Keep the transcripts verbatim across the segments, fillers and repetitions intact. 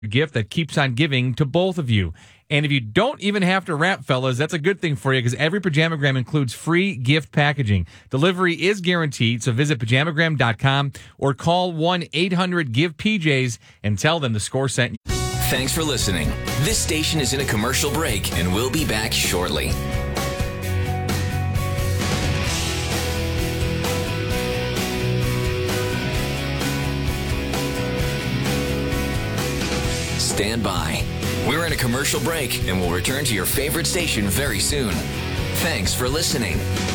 gift that keeps on giving to both of you. And if you don't even have to wrap, fellas, that's a good thing for you because every Pajamagram includes free gift packaging. Delivery is guaranteed, so visit pajamagram dot com or call one eight hundred give P Js and tell them the Score sent you. Thanks for listening. This station is in a commercial break, and we'll be back shortly. Stand by. We're in a commercial break, and we'll return to your favorite station very soon. Thanks for listening.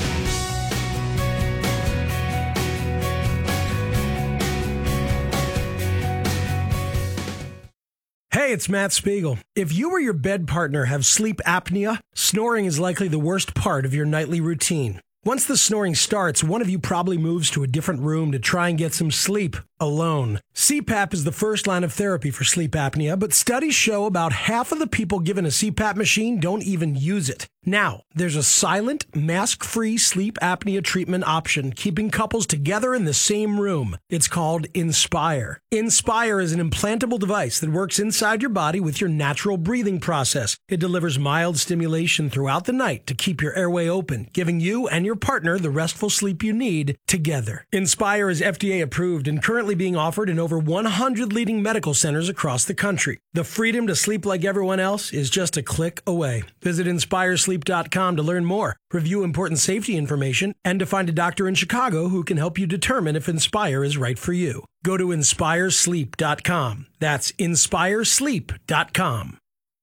Hey, it's Matt Spiegel. If you or your bed partner have sleep apnea, snoring is likely the worst part of your nightly routine. Once the snoring starts, one of you probably moves to a different room to try and get some sleep alone. C PAP is the first line of therapy for sleep apnea, but studies show about half of the people given a C PAP machine don't even use it. Now, there's a silent, mask-free sleep apnea treatment option, keeping couples together in the same room. It's called Inspire. Inspire is an implantable device that works inside your body with your natural breathing process. It delivers mild stimulation throughout the night to keep your airway open, giving you and your partner the restful sleep you need together. Inspire is F D A approved and currently being offered in over one hundred leading medical centers across the country. The freedom to sleep like everyone else is just a click away. Visit inspire sleep dot com to learn more, review important safety information, and to find a doctor in Chicago who can help you determine if Inspire is right for you. Go to inspire sleep dot com. That's inspire sleep dot com.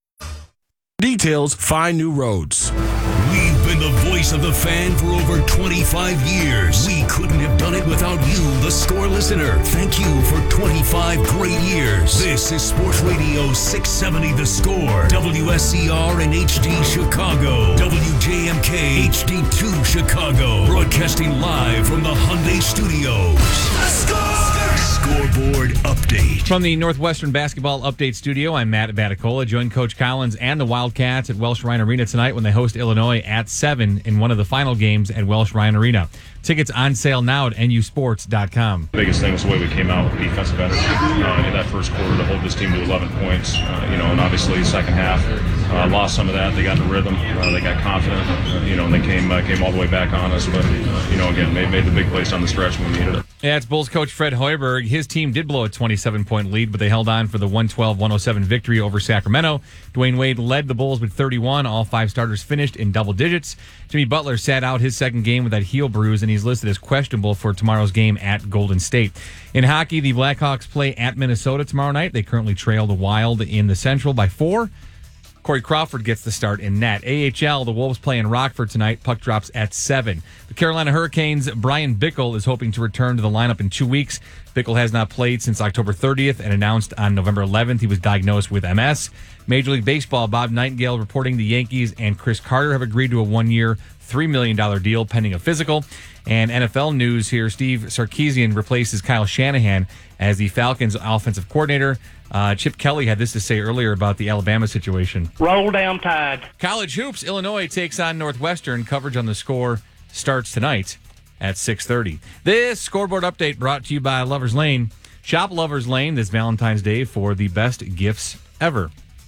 Details, find new roads. We've been the voice of the fan for over twenty-five years. We couldn't have done it without you, the Score listener. Thank you for twenty-five great years. This is Sports Radio six seventy The Score, W S C R and H D Chicago, W J M K H D two Chicago, broadcasting live from the Hyundai Studios. The Score! Scoreboard update. From the Northwestern Basketball Update Studio, I'm Matt Baticola. Join Coach Collins and the Wildcats at Welsh Ryan Arena tonight when they host Illinois at seven in one of the final games at Welsh Ryan Arena. Tickets on sale now at N U sports dot com. The biggest thing was the way we came out with defensive effort uh, in that first quarter to hold this team to eleven points. Uh, you know, and obviously second half uh, lost some of that. They got in the rhythm. Uh, they got confident. Uh, you know, and they came uh, came all the way back on us. But uh, you know, again, made made the big plays on the stretch when we needed it. Yeah, it's Bulls coach Fred Hoiberg. His team did blow a twenty-seven point lead, but they held on for the one twelve one oh seven victory over Sacramento. Dwayne Wade led the Bulls with thirty-one. All five starters finished in double digits. Jimmy Butler sat out his second game with that heel bruise, and he's listed as questionable for tomorrow's game at Golden State. In hockey, the Blackhawks play at Minnesota tomorrow night. They currently trail the Wild in the Central by four. Corey Crawford gets the start in net. A H L, the Wolves play in Rockford tonight. Puck drops at seven. The Carolina Hurricanes' Brian Bickle is hoping to return to the lineup in two weeks. Bickle has not played since October thirtieth and announced on November eleventh he was diagnosed with M S. Major League Baseball, Bob Nightingale reporting the Yankees and Chris Carter have agreed to a one-year, three million dollars deal pending a physical. And N F L news here, Steve Sarkisian replaces Kyle Shanahan as the Falcons' offensive coordinator. Uh, Chip Kelly had this to say earlier about the Alabama situation. Roll down Tide. College hoops, Illinois takes on Northwestern. Coverage on the Score starts tonight at six thirty. This scoreboard update brought to you by Lover's Lane. Shop Lover's Lane this Valentine's Day for the best gifts ever.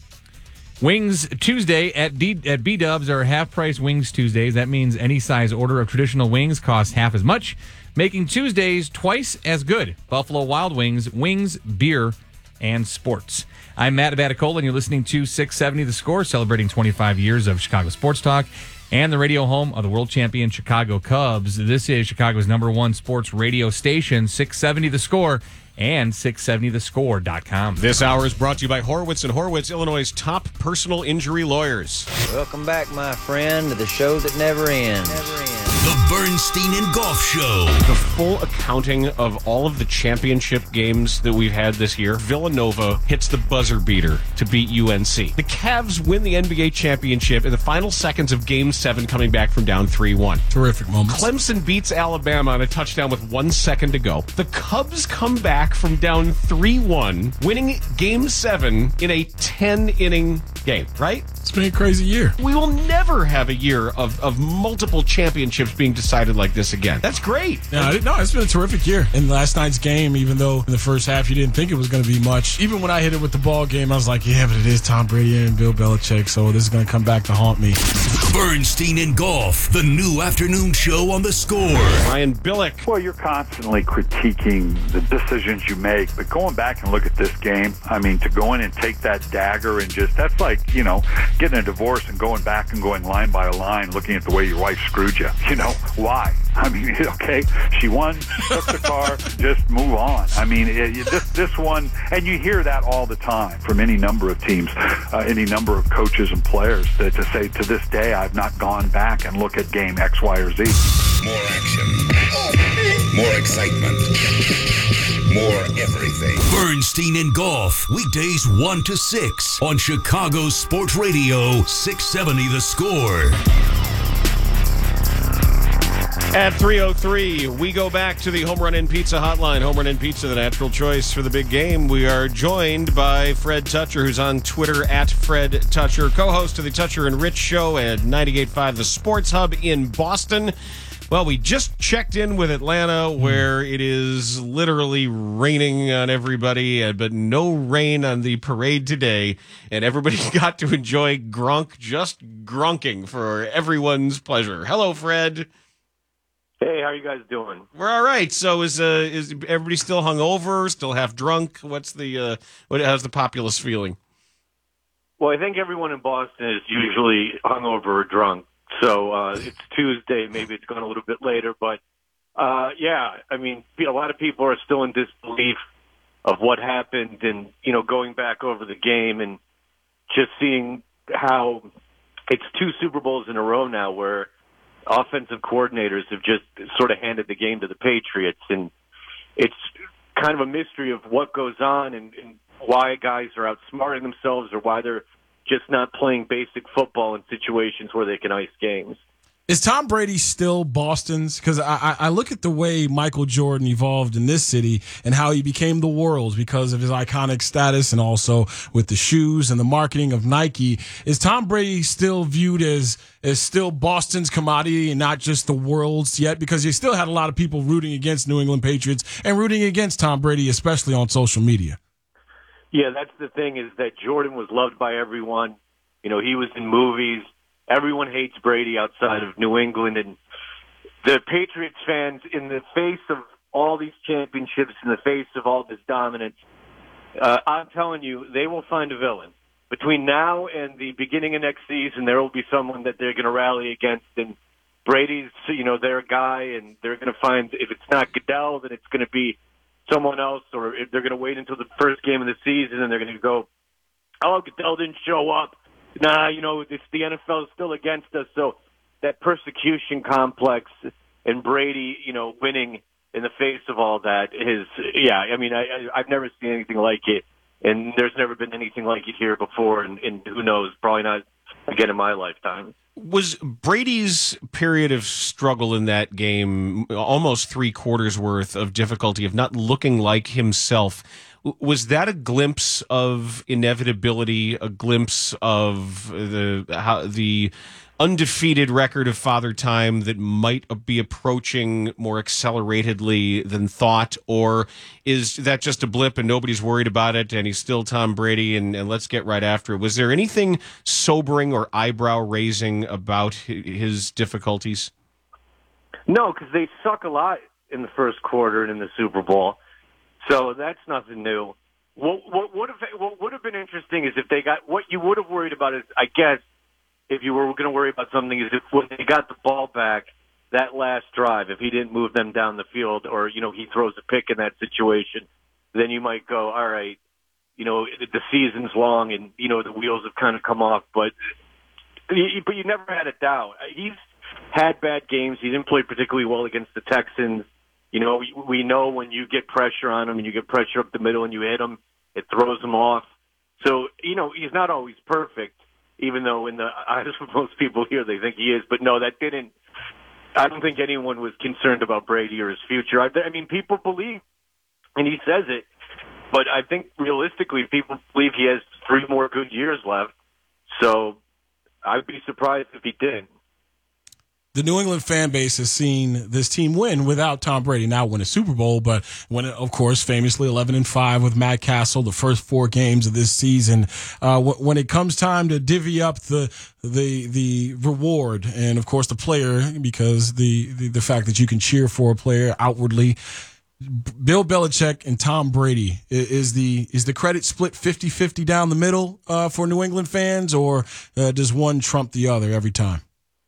Wings Tuesday at D- at B-Dubs are half-price Wings Tuesdays. That means any size order of traditional wings costs half as much, making Tuesdays twice as good. Buffalo Wild Wings, wings, beer, and sports. I'm Matt Baticola, and you're listening to six seventy The Score, celebrating twenty-five years of Chicago sports talk and the radio home of the world champion Chicago Cubs. This is Chicago's number one sports radio station, six seventy The Score, and six seventy the score dot com. This hour is brought to you by Horwitz and Horwitz, Illinois' top personal injury lawyers. Welcome back, my friend, to the show that never ends. Never ends. The Bernstein and Golf Show. The full accounting of all of the championship games that we've had this year. Villanova hits the buzzer beater to beat U N C. The Cavs win the N B A championship in the final seconds of Game seven, coming back from down three one. Terrific moments. Clemson beats Alabama on a touchdown with one second to go. The Cubs come back from down three one, winning Game seven in a ten-inning game, right? It's been a crazy year. We will never have a year of, of multiple championships being decided like this again. That's great. No, it- no, it's been a terrific year. In last night's game, even though in the first half you didn't think it was going to be much, even when I hit it with the ball game, I was like, yeah, but it is Tom Brady and Bill Belichick, so this is going to come back to haunt me. Bernstein and Golf, the new afternoon show on The Score. Ryan Billick. Well, you're constantly critiquing the decisions you make, but going back and look at this game, I mean, to go in and take that dagger and just, that's like, you know, getting a divorce and going back and going line by line, looking at the way your wife screwed you. You know, why? I mean, okay, she won, took the car, just move on. I mean, it, it, this this one, and you hear that all the time from any number of teams, uh, any number of coaches and players that to say, to this day, I've not gone back and look at game X, Y, or Z. More action. More excitement. More everything. Bernstein and Golf, weekdays one to six on Chicago Sports Radio, six seventy The Score. At three oh three, we go back to the Home Run and Pizza hotline. Home Run and Pizza, the natural choice for the big game. We are joined by Fred Toucher, who's on Twitter at Fred Toucher, co-host of the Toucher and Rich Show at ninety-eight point five The Sports Hub in Boston. Well, we just checked in with Atlanta, where it is literally raining on everybody, uh, but no rain on the parade today, and everybody got to enjoy Gronk just grunking for everyone's pleasure. Hello, Fred. Hey, how are you guys doing? We're all right. So is uh, is everybody still hungover, still half drunk? What's the uh, what? How's the populace feeling? Well, I think everyone in Boston is usually hungover or drunk. So uh, it's Tuesday. Maybe it's gone a little bit later, but uh, yeah, I mean, a lot of people are still in disbelief of what happened, and you know, going back over the game and just seeing how it's two Super Bowls in a row now where offensive coordinators have just sort of handed the game to the Patriots, and it's kind of a mystery of what goes on and, and why guys are outsmarting themselves or why they're just not playing basic football in situations where they can ice games. Is Tom Brady still Boston's? Because I, I look at the way Michael Jordan evolved in this city and how he became the world's because of his iconic status and also with the shoes and the marketing of Nike. Is Tom Brady still viewed as as still Boston's commodity and not just the world's yet? Because you still had a lot of people rooting against New England Patriots and rooting against Tom Brady, especially on social media. Yeah, that's the thing, is that Jordan was loved by everyone. You know, he was in movies. Everyone hates Brady outside of New England, and the Patriots fans, in the face of all these championships, in the face of all this dominance, uh, I'm telling you, they will find a villain. Between now and the beginning of next season, there will be someone that they're going to rally against, and Brady's, you know, their guy, and they're going to find, if it's not Goodell, then it's going to be someone else, or if they're going to wait until the first game of the season, and they're going to go, oh, Goodell didn't show up. Nah, you know, it's, the N F L is still against us. So that persecution complex and Brady, you know, winning in the face of all that is, yeah, I mean, I, I, I've never seen anything like it. And there's never been anything like it here before. And, and who knows, probably not again in my lifetime. Was Brady's period of struggle in that game, almost three quarters worth of difficulty, of not looking like himself, was that a glimpse of inevitability, a glimpse of the how, the undefeated record of Father Time that might be approaching more acceleratedly than thought? Or is that just a blip and nobody's worried about it and he's still Tom Brady and, and let's get right after it? Was there anything sobering or eyebrow-raising about his difficulties? No, because they suck a lot in the first quarter and in the Super Bowl. So that's nothing new. What, what would have what would have been interesting is if they got, what you would have worried about is, I guess, if you were going to worry about something, is if when they got the ball back, that last drive, if he didn't move them down the field, or you know he throws a pick in that situation, then you might go, all right, you know the season's long and you know the wheels have kind of come off, but but you never had a doubt. He's had bad games. He didn't play particularly well against the Texans. You know, we know when you get pressure on him and you get pressure up the middle and you hit him, it throws him off. So, you know, he's not always perfect, even though in the eyes of most people here they think he is. But no, that didn't – I don't think anyone was concerned about Brady or his future. I, I mean, people believe, and he says it, but I think realistically people believe he has three more good years left. So, I'd be surprised if he didn't. The New England fan base has seen this team win without Tom Brady. Now win a Super Bowl, but win it, of course, famously eleven and five with Matt Castle, the first four games of this season. Uh, when it comes time to divvy up the the the reward, and of course the player, because the the, the fact that you can cheer for a player outwardly. Bill Belichick and Tom Brady, is the is the credit split fifty-fifty down the middle uh, for New England fans, or uh, does one trump the other every time?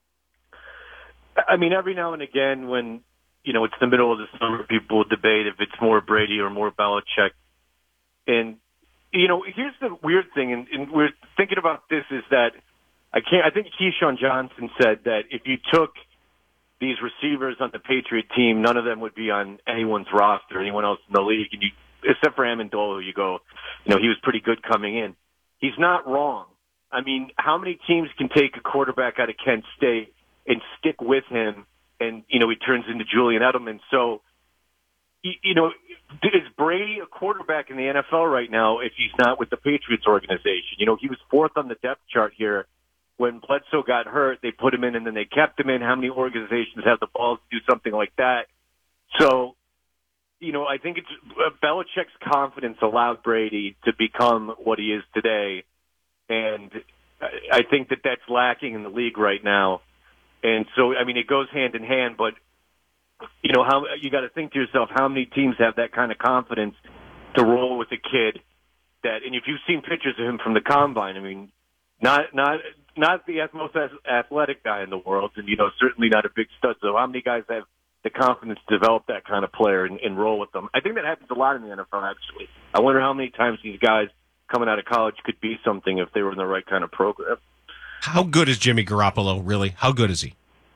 I mean, every now and again when, you know, it's the middle of the summer, people will debate if it's more Brady or more Belichick. And, you know, here's the weird thing, and, and we're thinking about this, is that I can't, I think Keyshawn Johnson said that if you took these receivers on the Patriot team, none of them would be on anyone's roster, anyone else in the league, and you, except for Amendola, you go, you know, he was pretty good coming in. He's not wrong. I mean, how many teams can take a quarterback out of Kent State and stick with him, and, you know, he turns into Julian Edelman? So, you know, is Brady a quarterback in the N F L right now if he's not with the Patriots organization? You know, he was fourth on the depth chart here. When Bledsoe got hurt, they put him in and then they kept him in. How many organizations have the balls to do something like that? So, you know, I think it's uh, Belichick's confidence allowed Brady to become what he is today. And I think that that's lacking in the league right now. And so, I mean, it goes hand in hand, but, you know, how you got to think to yourself, how many teams have that kind of confidence to roll with a kid that, and if you've seen pictures of him from the combine, I mean, not, not, not the most athletic guy in the world, and, you know, certainly not a big stud. So how many guys have the confidence to develop that kind of player and, and roll with them? I think that happens a lot in the N F L, actually. I wonder how many times these guys coming out of college could be something if they were in the right kind of program. How good is Jimmy Garoppolo, really? How good is he?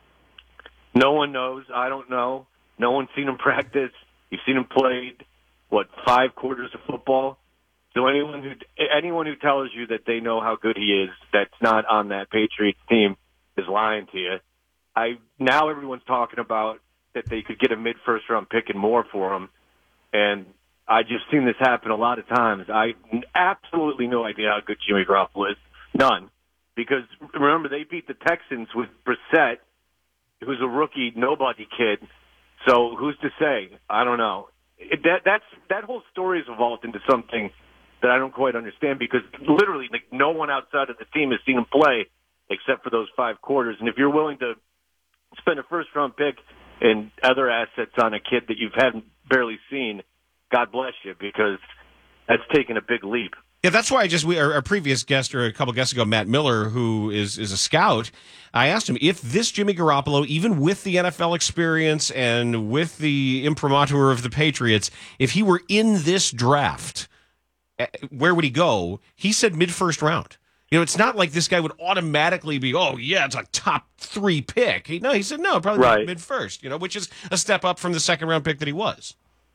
No one knows. I don't know. No one's seen him practice. You've seen him play, what, five quarters of football? So anyone who anyone who tells you that they know how good he is that's not on that Patriots team is lying to you. I now everyone's talking about that they could get a mid-first round pick and more for him, and I just seen this happen a lot of times. I absolutely no idea how good Jimmy Garoppolo is. None. Because, remember, they beat the Texans with Brissett, who's a rookie, nobody kid. So who's to say? I don't know. It, that that's that whole story has evolved into something that I don't quite understand, because literally like, no one outside of the team has seen him play except for those five quarters. And if you're willing to spend a first-round pick and other assets on a kid that you haven't barely seen, God bless you, because that's taken a big leap. Yeah, that's why I just we our, our previous guest or a couple guests ago, Matt Miller, who is is a scout. I asked him if this Jimmy Garoppolo, even with the N F L experience and with the imprimatur of the Patriots, if he were in this draft, where would he go? He said mid first round. You know, it's not like this guy would automatically be, oh yeah, it's a top three pick. He, no, he said no, probably right. mid first. You know, which is a step up from the second round pick that he was.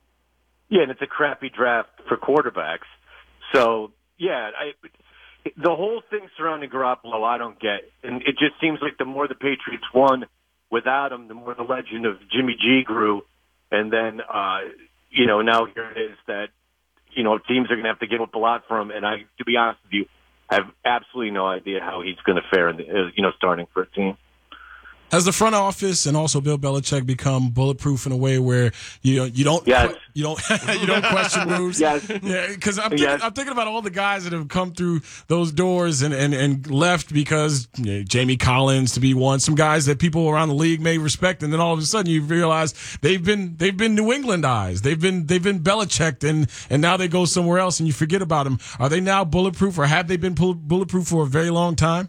Yeah, and it's a crappy draft for quarterbacks. So, yeah, I, the whole thing surrounding Garoppolo, I don't get. And it just seems like the more the Patriots won without him, the more the legend of Jimmy G grew. And then, uh, you know, now here it is that, you know, teams are going to have to give up a lot for him. And I, to be honest with you, I have absolutely no idea how he's going to fare in the, you know, starting for a team. Has the front office and also Bill Belichick become bulletproof in a way where you you don't yes. you don't you don't question moves? Yes. Yeah, because I'm thinking, yes. I'm thinking about all the guys that have come through those doors and, and, and left because you know, Jamie Collins to be one, some guys that people around the league may respect, and then all of a sudden you realize they've been they've been New England eyes, they've been they've been Belichicked, and and now they go somewhere else and you forget about them. Are they now bulletproof, or have they been bulletproof for a very long time?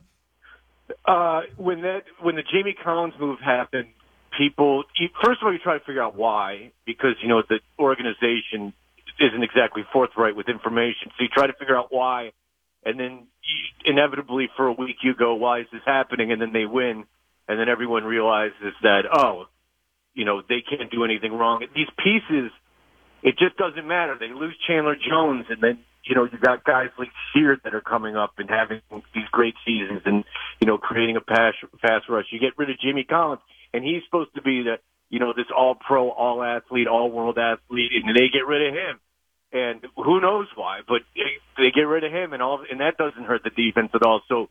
Uh, when that when the Jamie Collins move happened, people first of all you try to figure out why, because you know the organization isn't exactly forthright with information, so you try to figure out why, and then you, inevitably for a week you go, why is this happening? And then they win, and then everyone realizes that oh, you know they can't do anything wrong. These pieces, it just doesn't matter. They lose Chandler Jones, and then you know you got guys like Sears that are coming up and having these great seasons, and you know creating a pass pass rush. You get rid of Jimmy Collins, and he's supposed to be the you know this all pro, all athlete, all world athlete, and they get rid of him. And who knows why? But they get rid of him, and all, and that doesn't hurt the defense at all. So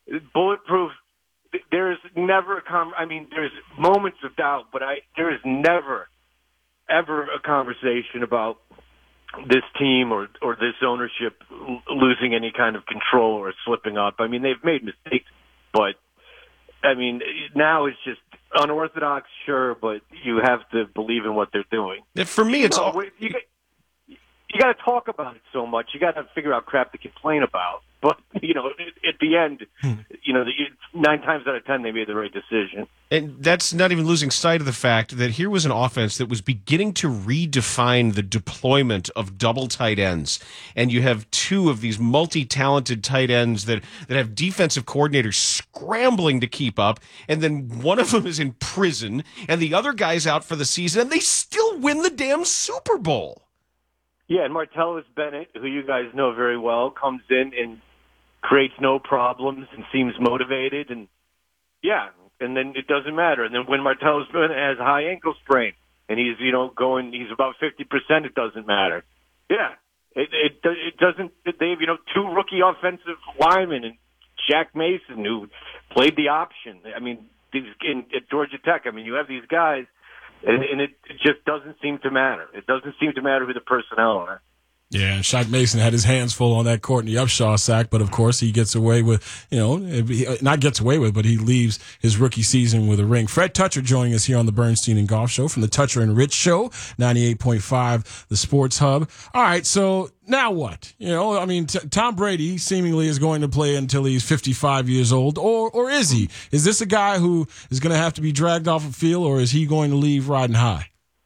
bulletproof. There's never a com. I mean, there's moments of doubt, but I there is never, ever a conversation about this team or or this ownership l- losing any kind of control or slipping up. I mean, they've made mistakes, but I mean, now it's just unorthodox, sure, but you have to believe in what they're doing. For me, it's you know, all. You, you got to talk about it so much. You got to figure out crap to complain about. But, you know, at the end, you know, nine times out of ten, they made the right decision. And that's not even losing sight of the fact that here was an offense that was beginning to redefine the deployment of double tight ends. And you have two of these multi-talented tight ends that, that have defensive coordinators scrambling to keep up. And then one of them is in prison and the other guy's out for the season and they still win the damn Super Bowl. Yeah, and Martellus Bennett, who you guys know very well, comes in and creates no problems and seems motivated, and yeah, and then it doesn't matter. And then when Martellus Bennett has a high ankle sprain and he's, you know, going, he's about fifty percent, it doesn't matter. Yeah, it, it, it doesn't, they have, you know, two rookie offensive linemen and Jack Mason who played the option. I mean, these, in, at Georgia Tech, I mean, you have these guys and, and it, it just doesn't seem to matter. It doesn't seem to matter who the personnel are. Yeah, and Shaq Mason had his hands full on that Courtney Upshaw sack, but of course he gets away with, you know, not gets away with, but he leaves his rookie season with a ring. Fred Toucher joining us here on the Bernstein and Golf Show from the Toucher and Rich Show, ninety-eight point five, the Sports Hub. All right, so now what? You know, I mean, t- Tom Brady seemingly is going to play until he's fifty-five years old, or or is he? Is this a guy who is going to have to be dragged off the field, or is he going to leave riding high?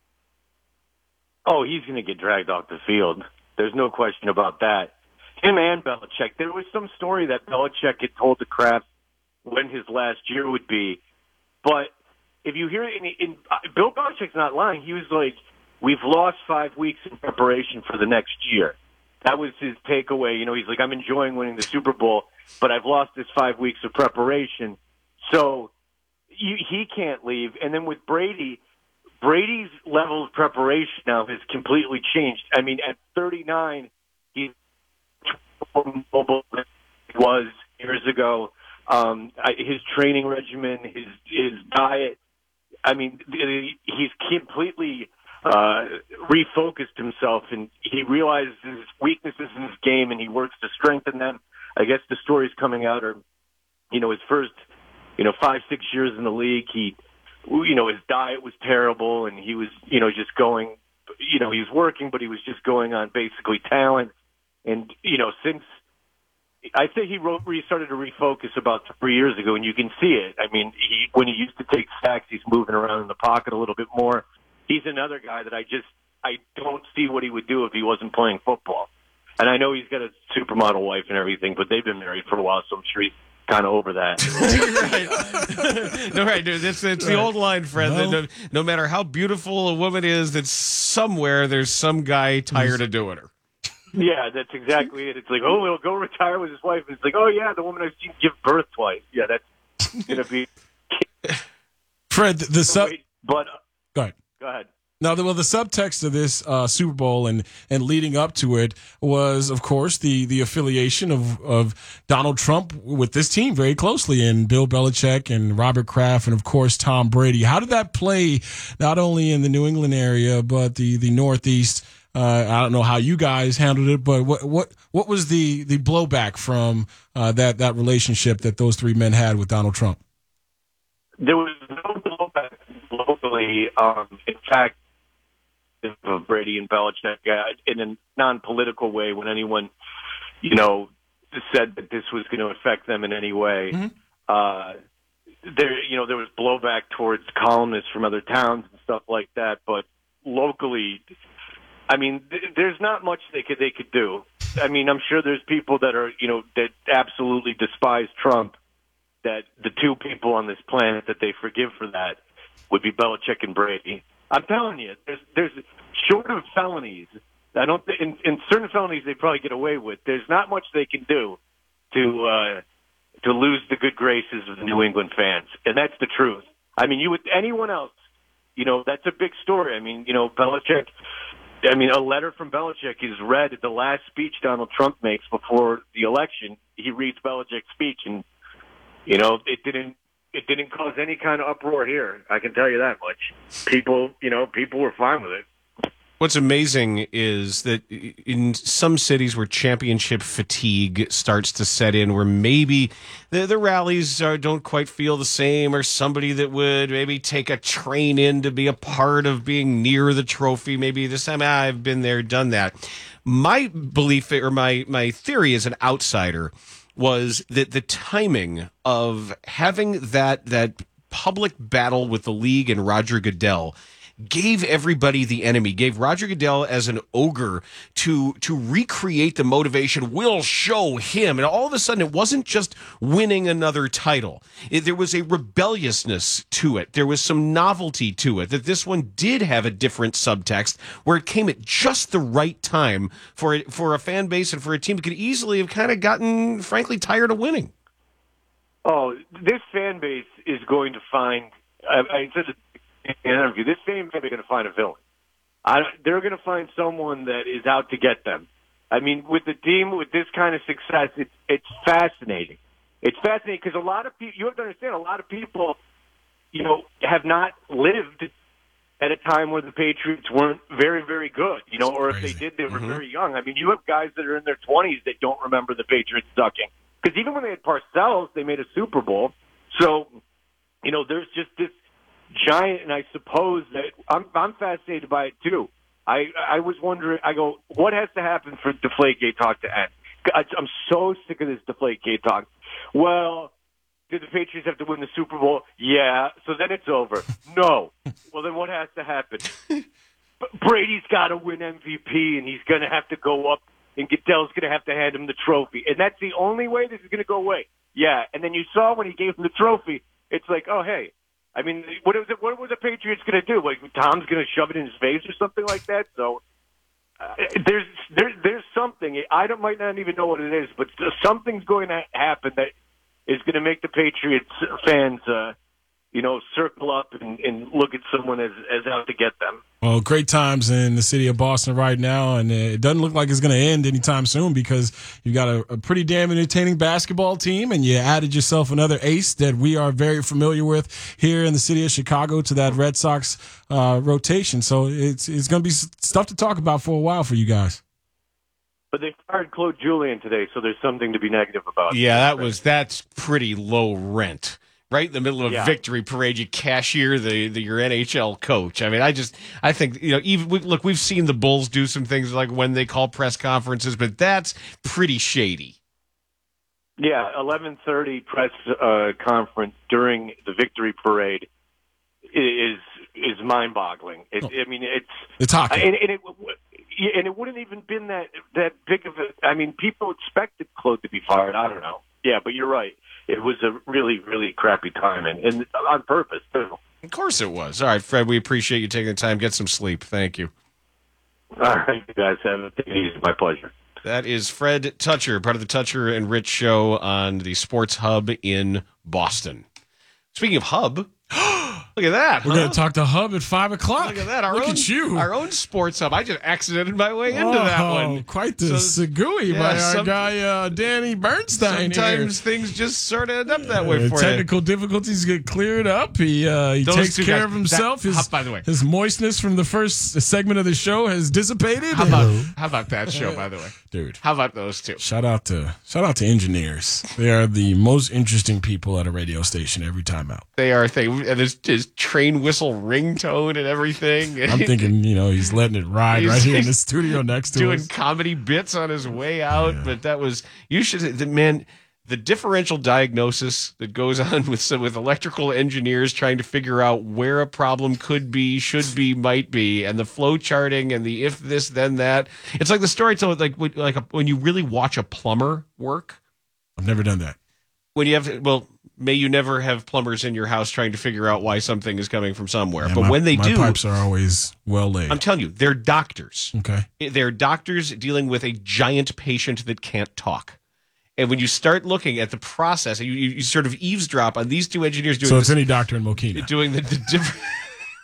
Oh, he's going to get dragged off the field. There's no question about that. Him and Belichick. There was some story that Belichick had told the Kraft when his last year would be. But if you hear it, in, in, uh, Bill Belichick's not lying. He was like, we've lost five weeks in preparation for the next year. That was his takeaway. You know, he's like, I'm enjoying winning the Super Bowl, but I've lost this five weeks of preparation. So you, he can't leave. And then with Brady, Brady's level of preparation now has completely changed. I mean, at thirty-nine, he's more mobile than he was years ago. Um, his training regimen, his his diet. I mean, he's completely uh, refocused himself, and he realizes his weaknesses in his game, and he works to strengthen them. I guess the stories coming out are, you know, his first, you know, five six years in the league, he. You know, his diet was terrible, and he was, you know, just going, you know, he was working, but he was just going on basically talent. And, you know, since I think he wrote, he started to refocus about three years ago, and you can see it. I mean, he, when he used to take sacks, he's moving around in the pocket a little bit more. He's another guy that I just, I don't see what he would do if he wasn't playing football. And I know he's got a supermodel wife and everything, but they've been married for a while, so I'm sure he's kind of over that. right. No, right. It's, it's the old line, Fred. Well, that no, no matter how beautiful a woman is, that somewhere there's some guy tired of doing her. Yeah, that's exactly it. It's like, oh, he'll go retire with his wife. And it's like, oh, yeah, the woman I've seen give birth twice. Yeah, that's going to be... Fred, the sub... But, go ahead. Go ahead. Now, the, well, the subtext of this uh, Super Bowl and, and leading up to it was, of course, the, the affiliation of, of Donald Trump with this team very closely, and Bill Belichick and Robert Kraft and, of course, Tom Brady. How did that play not only in the New England area but the, the Northeast? Uh, I don't know how you guys handled it, but what what what was the, the blowback from uh, that, that relationship that those three men had with Donald Trump? There was no blowback locally. Um, in fact, of Brady and Belichick uh, in a non-political way when anyone, you know, said that this was going to affect them in any way. Mm-hmm. Uh, there, you know, there was blowback towards columnists from other towns and stuff like that. But locally, I mean, th- there's not much they could they could do. I mean, I'm sure there's people that are, you know, that absolutely despise Trump. That the two people on this planet that they forgive for that would be Belichick and Brady. I'm telling you, there's, there's short of felonies. I don't. In, in certain felonies, they probably get away with. There's not much they can do to uh, to lose the good graces of the New England fans, and that's the truth. I mean, you with anyone else, you know, that's a big story. I mean, you know, Belichick. I mean, a letter from Belichick is read at the last speech Donald Trump makes before the election. He reads Belichick's speech, and you know, it didn't it didn't cause any kind of uproar here. I can tell you that much. People, you know, people were fine with it. What's amazing is that in some cities where championship fatigue starts to set in, where maybe the, the rallies are, don't quite feel the same, or somebody that would maybe take a train in to be a part of being near the trophy, maybe this time, ah, I've been there, done that. My belief, or my, my theory as an outsider, was that the timing of having that that public battle with the league and Roger Goodell gave everybody the enemy, gave Roger Goodell as an ogre to to recreate the motivation. We'll show him. And all of a sudden, it wasn't just winning another title. It, there was a rebelliousness to it. There was some novelty to it, that this one did have a different subtext, where it came at just the right time for, it, for a fan base and for a team that could easily have kind of gotten, frankly, tired of winning. Oh, this fan base is going to find, I, I said it in an interview, this fan base is going to find a villain. I, they're going to find someone that is out to get them. I mean, with the team, with this kind of success, it's, it's fascinating. It's fascinating because a lot of people, you have to understand, a lot of people, you know, have not lived at a time where the Patriots weren't very, very good, you know, or if they did, they were mm-hmm. very young. I mean, you have guys that are in their twenties that don't remember the Patriots sucking. Because even when they had Parcells, they made a Super Bowl. So, you know, there's just this giant, and I suppose that I'm, I'm fascinated by it too. I I was wondering, I go, what has to happen for Deflategate talk to end? I, I'm so sick of this Deflategate talk. Well, did the Patriots have to win the Super Bowl? Yeah, so then it's over. No. Well, then what has to happen? Brady's got to win M V P, and he's going to have to go up, and Goodell's going to have to hand him the trophy. And that's the only way this is going to go away. Yeah, and then you saw when he gave him the trophy, it's like, oh, hey, I mean, what was it, what were the Patriots going to do? Like, Tom's going to shove it in his face or something like that? So uh, there's there, there's something. I don't, might not even know what it is, but something's going to happen that is going to make the Patriots fans, uh, you know, circle up and, and look at someone as, as out to get them. Well, great times in the city of Boston right now, and it doesn't look like it's going to end anytime soon because you've got a, a pretty damn entertaining basketball team, and you added yourself another ace that we are very familiar with here in the city of Chicago to that Red Sox uh, rotation. So it's it's going to be stuff to talk about for a while for you guys. But they fired Claude Julien today, so there's something to be negative about. Yeah, that was that's pretty low rent. Right in the middle of a yeah. victory parade, you cashier the, the your N H L coach. I mean, I just I think, you know, even we, look, we've seen the Bulls do some things like when they call press conferences, but that's pretty shady. Yeah, eleven thirty press uh, conference during the victory parade is is mind boggling. It, oh. I mean, it's it's hockey, and, and it and it wouldn't even been that that big of a. I mean, people expected Claude to be fired. I don't know. Yeah, but you're right. It was a really, really crappy time, and, and on purpose, too. Of course it was. All right, Fred, we appreciate you taking the time. Get some sleep. Thank you. All right, you guys. Have it easy. My pleasure. That is Fred Toucher, part of the Toucher and Rich show on the Sports Hub in Boston. Speaking of Hub... Look at that. We're huh? going to talk to Hub at five o'clock. Look at that. Our Look own, at you. Our own Sports Hub. I just accidented my way into oh, that one. Quite the so, segui yeah, by our some, guy, uh, Danny Bernstein. Sometimes here. things just sort of end up that way uh, for technical you. difficulties get cleared up. He uh, he takes care guys, of himself. That, his, how, by the way. his moistness from the first segment of the show has dissipated. How about, how about that show, by the way? Dude. How about those two? Shout out to shout out to engineers. They are the most interesting people at a radio station every time out. They are. They, and there's just train whistle ringtone and everything. I'm thinking, you know, he's letting it ride right here in the studio next to doing us. Doing comedy bits on his way out. Yeah. But that was, you should, the man, the differential diagnosis that goes on with some, with electrical engineers trying to figure out where a problem could be, should be, might be, and the flow charting and the if this, then that. It's like the storytelling, like, like a, when you really watch a plumber work. I've never done that. When you have, well, may you never have plumbers in your house trying to figure out why something is coming from somewhere. Yeah, but my, when they my do, my pipes are always well laid. I'm telling you, they're doctors. Okay. They're doctors dealing with a giant patient that can't talk. And when you start looking at the process, you, you, you sort of eavesdrop on these two engineers doing So it's this, any doctor in Mokina. Doing the, the different...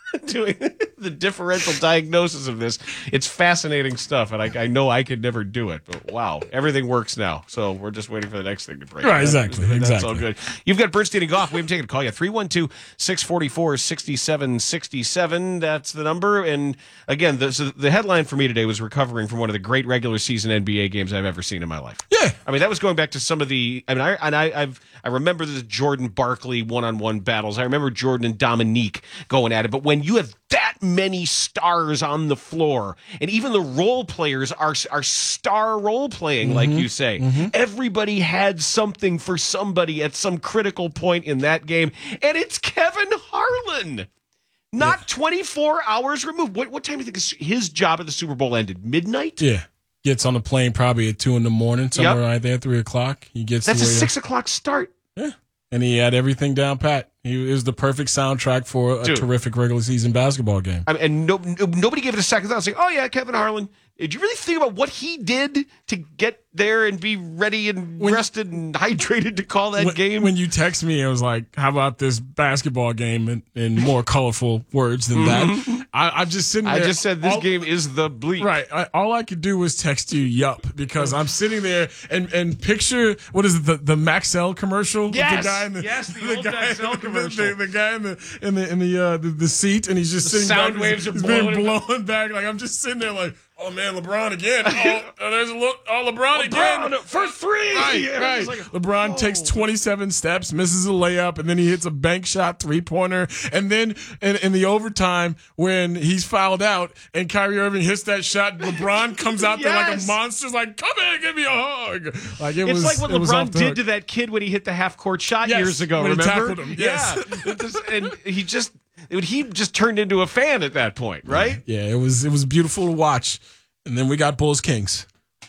doing the differential diagnosis of this. It's fascinating stuff, and I, I know I could never do it. But wow, everything works now. So we're just waiting for the next thing to break. Right, exactly. That's exactly. all good. You've got Bernstein and Goff. We haven't taken a call yet. three one two, six four four, six seven six seven. That's the number. And again, the, so the headline for me today was recovering from one of the great regular season N B A games I've ever seen in my life. Yeah. I mean, that was going back to some of the, I mean, I, and I, I've, I remember the Jordan Barkley one-on-one battles. I remember Jordan and Dominique going at it. But when you have that many stars on the floor, and even the role players are are star role playing, mm-hmm. like you say, mm-hmm. everybody had something for somebody at some critical point in that game, and it's Kevin Harlan. Not yeah. twenty-four hours removed. What what time do you think his job at the Super Bowl ended? Midnight? Yeah. Gets on the plane probably at two in the morning, somewhere yep. right there, three o'clock. He gets That's to a where, six o'clock start. Yeah. And he had everything down pat. He it was the perfect soundtrack for a Dude. terrific regular season basketball game. I mean, and no, no, nobody gave it a second thought. Saying, "Oh yeah, Kevin Harlan." Did you really think about what he did to get there and be ready and when, rested and hydrated to call that when, game? When you text me, it was like, "How about this basketball game?" in, in more colorful words than mm-hmm. that. I, I'm just sitting there. I just said this all, game is the bleep. Right. I, all I could do was text you yup, because I'm sitting there and, and picture, what is it, the, the Maxell commercial? Yes. The guy in the, yes, the, the old guy, Maxell commercial. The, the, the guy in the in the in the, uh, the, the seat, and he's just the sitting sound back. waves he's, are he's blowing being blown back. Like, I'm just sitting there like, oh man, LeBron again. Oh, oh there's a look. Oh, LeBron, LeBron again for three. Right, yeah, right. Like, LeBron oh. takes twenty-seven steps, misses a layup, and then he hits a bank shot three pointer. And then in, in the overtime, when he's fouled out and Kyrie Irving hits that shot, LeBron comes out there yes. like a monster, like, come here, give me a hug. Like it it's was, like what LeBron did to that kid when he hit the half court shot yes, years ago. when Remember? He tackled him. Yes. Yeah, and he just he just turned into a fan at that point, right? Yeah, it was it was beautiful to watch. And then we got Bulls Kings.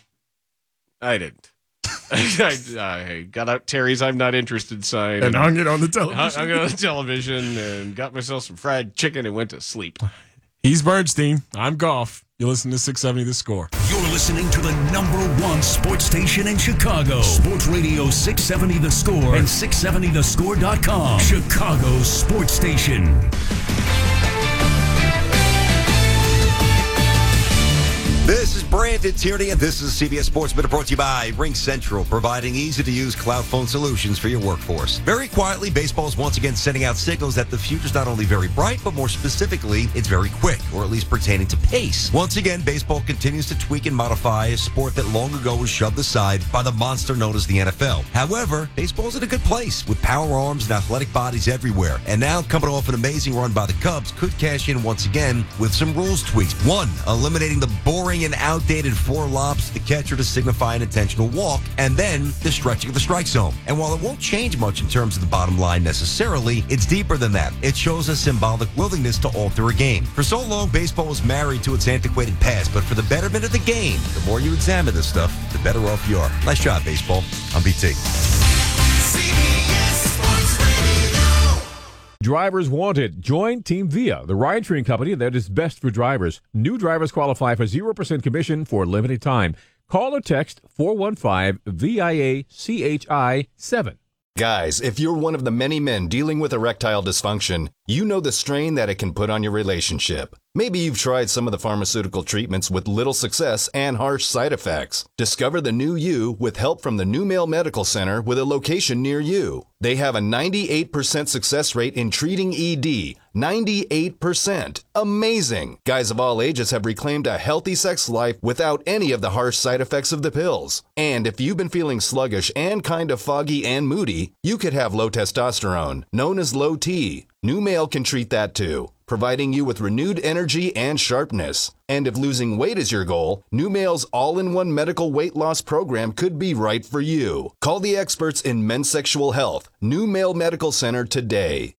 I didn't. I, I got out Terry's I'm not interested sign. And, and hung it on the television. Hung it on the television and got myself some fried chicken and went to sleep. He's Bernstein. I'm Goff. You listen to six seventy The Score. You're listening to the number one sports station in Chicago. Sports Radio six seventy The Score and six seventy the score dot com. Chicago's sports station. This is Brandon Tierney, and this is C B S Sports Minute brought to you by Ring Central, providing easy-to-use cloud phone solutions for your workforce. Very quietly, baseball is once again sending out signals that the future's not only very bright, but more specifically, it's very quick, or at least pertaining to pace. Once again, baseball continues to tweak and modify a sport that long ago was shoved aside by the monster known as the N F L. However, baseball's in a good place, with power arms and athletic bodies everywhere. And now, coming off an amazing run by the Cubs, could cash in once again with some rules tweaks. One, eliminating the boring and outdated four lobs to the catcher to signify an intentional walk, and then the stretching of the strike zone. And while it won't change much in terms of the bottom line necessarily, it's deeper than that. It shows a symbolic willingness to alter a game. For so long, baseball was married to its antiquated past, but for the betterment of the game, the more you examine this stuff, the better off you are. Nice job, baseball. I'm B T. Drivers wanted. Join Team Via, the ride-sharing company that is best for drivers. New drivers qualify for zero percent commission for a limited time. Call or text four one five V I A C H I seven. Guys, if you're one of the many men dealing with erectile dysfunction, you know the strain that it can put on your relationship. Maybe you've tried some of the pharmaceutical treatments with little success and harsh side effects. Discover the new you with help from the New Male Medical Center with a location near you. They have a ninety-eight percent success rate in treating E D. ninety-eight percent. Amazing! Guys of all ages have reclaimed a healthy sex life without any of the harsh side effects of the pills. And if you've been feeling sluggish and kind of foggy and moody, you could have low testosterone, known as low T. New Male can treat that too, providing you with renewed energy and sharpness. And if losing weight is your goal, New Male's all-in-one medical weight loss program could be right for you. Call the experts in men's sexual health, New Male Medical Center today.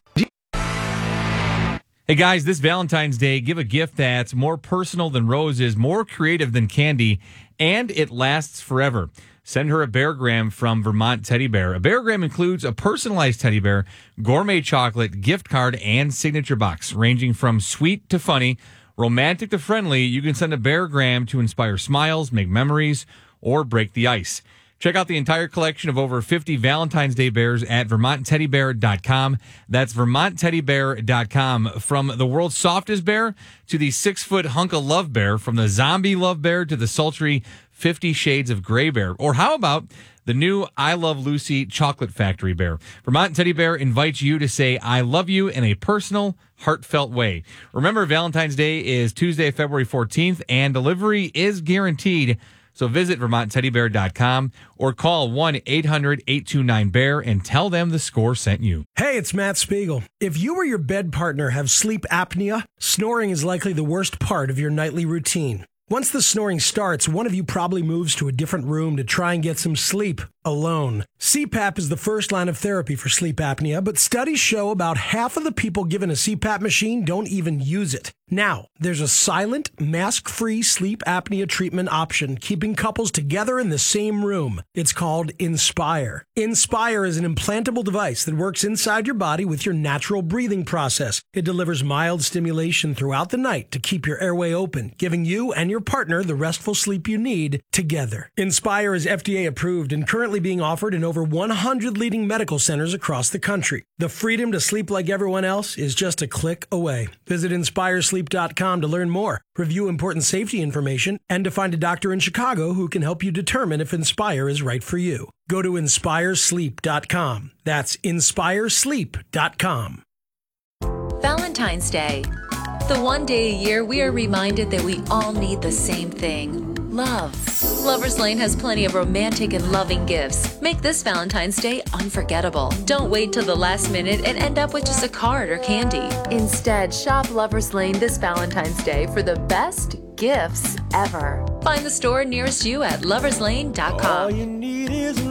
Hey guys, this Valentine's Day, give a gift that's more personal than roses, more creative than candy, and it lasts forever. Send her a Beargram from Vermont Teddy Bear. A Beargram includes a personalized teddy bear, gourmet chocolate, gift card, and signature box. Ranging from sweet to funny, romantic to friendly, you can send a Beargram to inspire smiles, make memories, or break the ice. Check out the entire collection of over fifty Valentine's Day bears at vermont teddy bear dot com. That's vermont teddy bear dot com. From the world's softest bear to the six-foot hunk of love bear, from the zombie love bear to the sultry Fifty Shades of Gray bear. Or how about the new I Love Lucy Chocolate Factory bear? Vermont Teddy Bear invites you to say I love you in a personal, heartfelt way. Remember, Valentine's Day is Tuesday, February fourteenth, and delivery is guaranteed. So visit vermont teddy bear dot com or call one eight hundred eight two nine bear and tell them the Score sent you. Hey, it's Matt Spiegel. If you or your bed partner have sleep apnea, snoring is likely the worst part of your nightly routine. Once the snoring starts, one of you probably moves to a different room to try and get some sleep alone. C PAP is the first line of therapy for sleep apnea, but studies show about half of the people given a C PAP machine don't even use it. Now, there's a silent, mask-free sleep apnea treatment option, keeping couples together in the same room. It's called Inspire. Inspire is an implantable device that works inside your body with your natural breathing process. It delivers mild stimulation throughout the night to keep your airway open, giving you and your partner the restful sleep you need together. Inspire is F D A approved and currently being offered in over one hundred leading medical centers across the country. The freedom to sleep like everyone else is just a click away. Visit inspire sleep dot com to learn more, review important safety information, and to find a doctor in Chicago who can help you determine if Inspire is right for you. Go to inspire sleep dot com. That's inspire sleep dot com. Valentine's Day. The one day a year we are reminded that we all need the same thing: love. Lover's Lane has plenty of romantic and loving gifts. Make this Valentine's Day unforgettable. Don't wait till the last minute and end up with just a card or candy. Instead, shop Lover's Lane this Valentine's Day for the best gifts ever. Find the store nearest you at lovers lane dot com. All you need is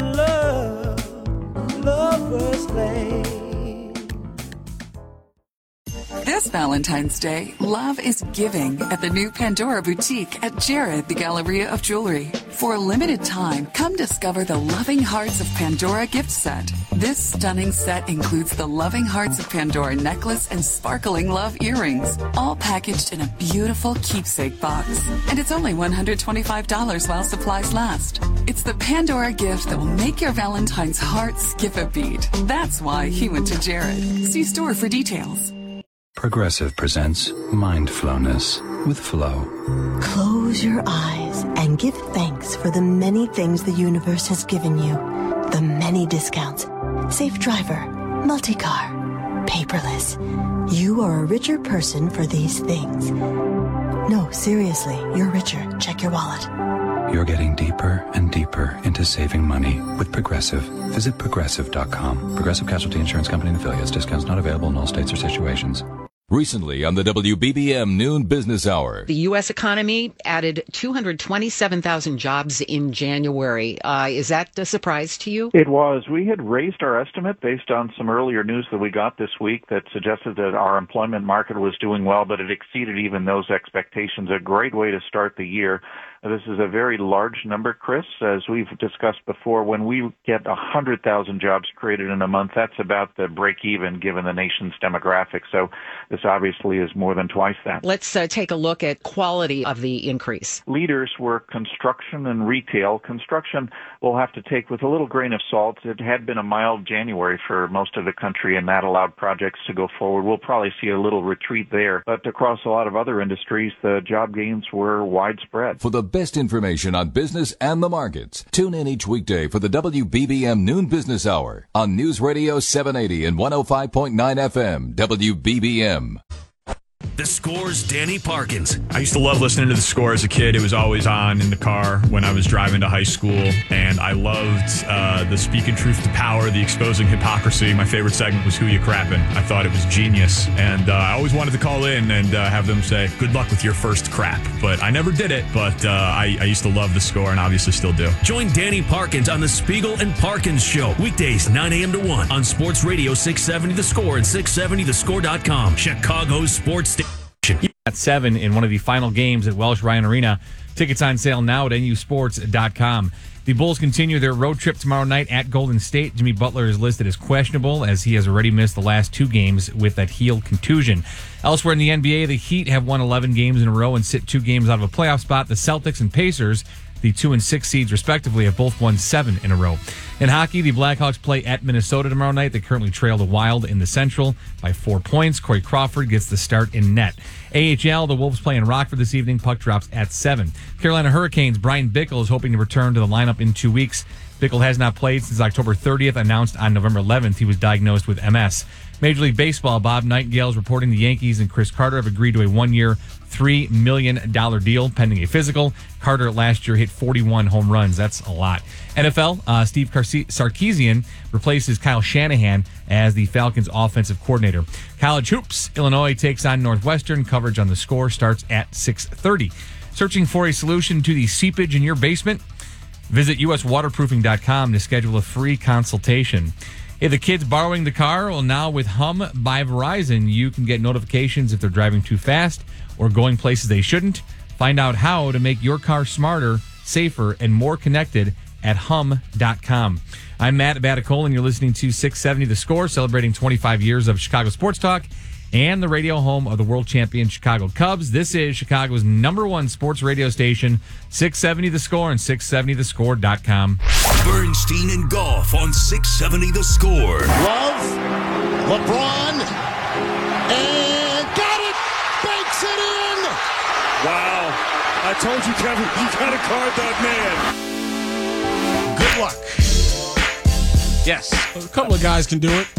love. Lover's Lane. This Valentine's Day, love is giving at the new Pandora Boutique at Jared, the Galleria of Jewelry. For a limited time, come discover the Loving Hearts of Pandora gift set. This stunning set includes the Loving Hearts of Pandora necklace and sparkling love earrings, all packaged in a beautiful keepsake box. And it's only one hundred twenty-five dollars while supplies last. It's the Pandora gift that will make your Valentine's heart skip a beat. That's why he went to Jared. See store for details. Progressive presents Mindfulness with Flow. Close your eyes and give thanks for the many things the universe has given you. The many discounts. Safe driver, multi-car, paperless. You are a richer person for these things. No, seriously, you're richer. Check your wallet. You're getting deeper and deeper into saving money with Progressive. Visit progressive dot com. Progressive Casualty Insurance Company and affiliates. Discounts not available in all states or situations. Recently on the W B B M Noon Business Hour. The U S economy added two hundred twenty-seven thousand jobs in January. Uh, is that a surprise to you? It was. We had raised our estimate based on some earlier news that we got this week that suggested that our employment market was doing well, but it exceeded even those expectations. A great way to start the year. This is a very large number, Chris. As we've discussed before, when we get one hundred thousand jobs created in a month, that's about the break-even given the nation's demographics. So this obviously is more than twice that. Let's uh, take a look at quality of the increase. Leaders were construction and retail. Construction we'll have to take with a little grain of salt. It had been a mild January for most of the country, and that allowed projects to go forward. We'll probably see a little retreat there. But across a lot of other industries, the job gains were widespread. For the best information on business and the markets, tune in each weekday for the W B B M Noon Business Hour on News Radio seven eighty and one oh five point nine F M, W B B M. The Score's Danny Parkins. I used to love listening to The Score as a kid. It was always on in the car when I was driving to high school, and I loved uh, the speaking truth to power, the exposing hypocrisy. My favorite segment was Who You Crappin'. I thought it was genius, and uh, I always wanted to call in and uh, have them say, good luck with your first crap, but I never did it, but uh, I, I used to love The Score and obviously still do. Join Danny Parkins on the Spiegel and Parkins Show, weekdays nine a.m. to one on Sports Radio six seventy The Score and six seventy the score dot com, Chicago's sports station. At seven in one of the final games at Welsh Ryan Arena. Tickets on sale now at N U sports dot com. The Bulls continue their road trip tomorrow night at Golden State. Jimmy Butler is listed as questionable as he has already missed the last two games with that heel contusion. Elsewhere in the N B A, the Heat have won eleven games in a row and sit two games out of a playoff spot. The Celtics and Pacers The two and six seeds, respectively, have both won seven in a row. In hockey, the Blackhawks play at Minnesota tomorrow night. They currently trail the Wild in the Central by four points. Corey Crawford gets the start in net. A H L, the Wolves play in Rockford this evening. Puck drops at seven. Carolina Hurricanes, Brian Bickle is hoping to return to the lineup in two weeks. Bickle has not played since October thirtieth, announced on November eleventh he was diagnosed with M S. Major League Baseball, Bob Nightingale is reporting the Yankees and Chris Carter have agreed to a one-year, three million dollars deal pending a physical. Carter last year hit forty-one home runs. That's a lot. N F L, uh, Steve Sarkisian replaces Kyle Shanahan as the Falcons offensive coordinator. College hoops, Illinois takes on Northwestern. Coverage on the Score starts at six thirty. Searching for a solution to the seepage in your basement? Visit U S waterproofing dot com to schedule a free consultation. Hey, the kids borrowing the car? Well, now with Hum by Verizon, you can get notifications if they're driving too fast or going places they shouldn't. Find out how to make your car smarter, safer, and more connected at hum dot com. I'm Matt Baticola, and you're listening to six seventy The Score, celebrating twenty-five years of Chicago sports talk and the radio home of the world champion Chicago Cubs. This is Chicago's number one sports radio station, six seventy The Score and six seventy the score dot com. Bernstein and Golf on six seventy The Score. Love, LeBron, and got it! Banks it in! Wow. I told you, Kevin, you got to guard that man. Good luck. Yes. A couple of guys can do it.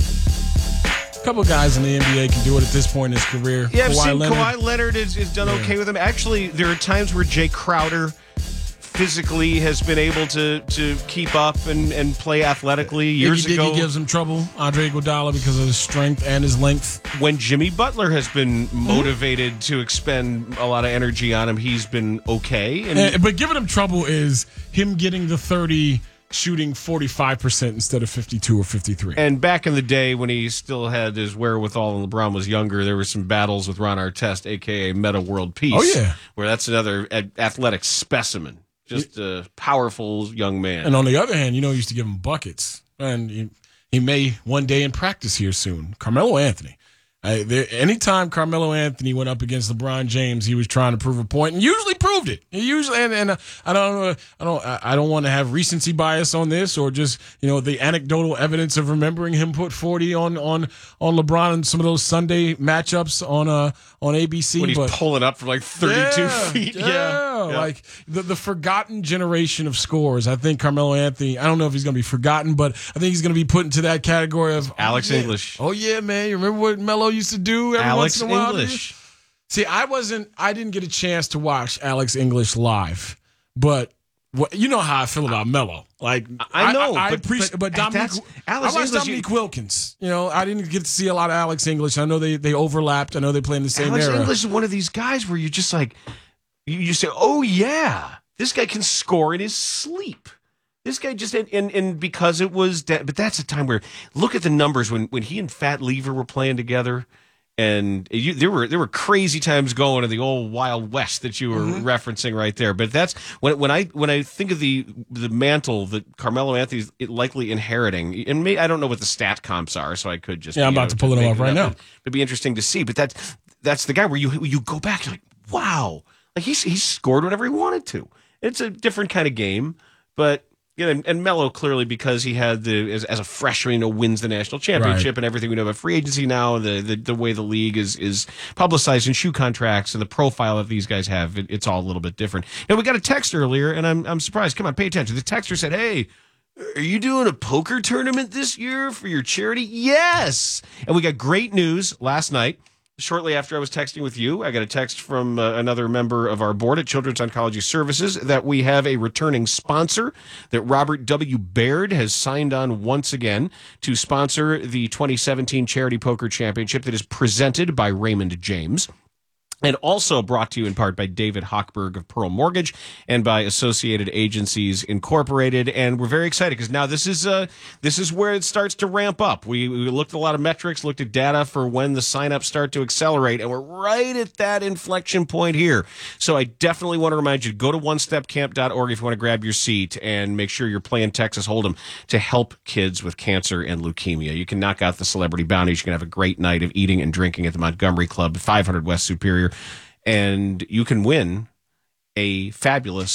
A couple of guys in the N B A can do it at this point in his career. Yeah, I've Kawhi seen Leonard. Kawhi Leonard has, has done okay with him. Actually, there are times where Jay Crowder physically has been able to to keep up and, and play athletically. Years Iggy ago, Diggy gives him trouble, Andre Iguodala, because of his strength and his length. When Jimmy Butler has been motivated mm-hmm. to expend a lot of energy on him, he's been okay. And, and, but giving him trouble is him getting the thirty, shooting forty-five percent instead of fifty-two or fifty-three. And back in the day when he still had his wherewithal and LeBron was younger, there were some battles with Ron Artest, a k a. Meta World Peace. Oh, yeah. Where that's another athletic specimen. Just a powerful young man. And on the other hand, you know, he used to give him buckets. And he, he may one day in practice here soon. Carmelo Anthony. I, there, anytime Carmelo Anthony went up against LeBron James, he was trying to prove a point and usually proved it. He usually, and, and uh, I don't, uh, I don't, I don't want to have recency bias on this or just you know the anecdotal evidence of remembering him put forty on on on LeBron in some of those Sunday matchups on uh on A B C. When he's but, pulling up from like thirty-two yeah, feet, yeah, yeah, yeah. like the the forgotten generation of scores. I think Carmelo Anthony. I don't know if he's going to be forgotten, but I think he's going to be put into that category of Alex oh, yeah. English. Oh yeah, man, you remember what Melo used to do every Alex once in a while? English. See, I wasn't. I didn't get a chance to watch Alex English live, but what, you know how I feel about Melo. Like I know, I, I but, appreciate. But, but Dominique, Alex I watched English, Dominique you, Wilkins. You know, I didn't get to see a lot of Alex English. I know they they overlapped. I know they play in the same Alex era. English is one of these guys where you're just like, you, you say, oh yeah, this guy can score in his sleep. This guy just and, and and because it was, de- but that's a time where look at the numbers when when he and Fat Lever were playing together. And you, there were there were crazy times going in the old Wild West that you were mm-hmm. referencing right there. But that's when when I when I think of the the mantle that Carmelo Anthony's likely inheriting, and may, I don't know what the stat comps are, so I could just yeah, I'm about know, to pull it off right now. It'd be interesting to see. But that's that's the guy where you you go back, you're like, wow, like he's he's scored whenever he wanted to. It's a different kind of game, but. Yeah, and, and Melo clearly because he had the as, as a freshman, you know, wins the national championship right. and everything. We know about free agency now, the, the the way the league is is publicized in shoe contracts and the profile that these guys have, it, it's all a little bit different. And we got a text earlier, and I'm I'm surprised. Come on, pay attention. The texter said, "Hey, are you doing a poker tournament this year for your charity?" Yes, and we got great news last night. Shortly after I was texting with you, I got a text from uh, another member of our board at Children's Oncology Services that we have a returning sponsor, that Robert W. Baird has signed on once again to sponsor the twenty seventeen Charity Poker Championship that is presented by Raymond James. And also brought to you in part by David Hochberg of Pearl Mortgage and by Associated Agencies Incorporated. And we're very excited because now this is uh, this is where it starts to ramp up. We, we looked at a lot of metrics, looked at data for when the signups start to accelerate, and we're right at that inflection point here. So I definitely want to remind you to go to one step camp dot org if you want to grab your seat and make sure you're playing Texas Hold'em to help kids with cancer and leukemia. You can knock out the celebrity bounties. You can have a great night of eating and drinking at the Montgomery Club, five hundred West Superior. And you can win a fabulous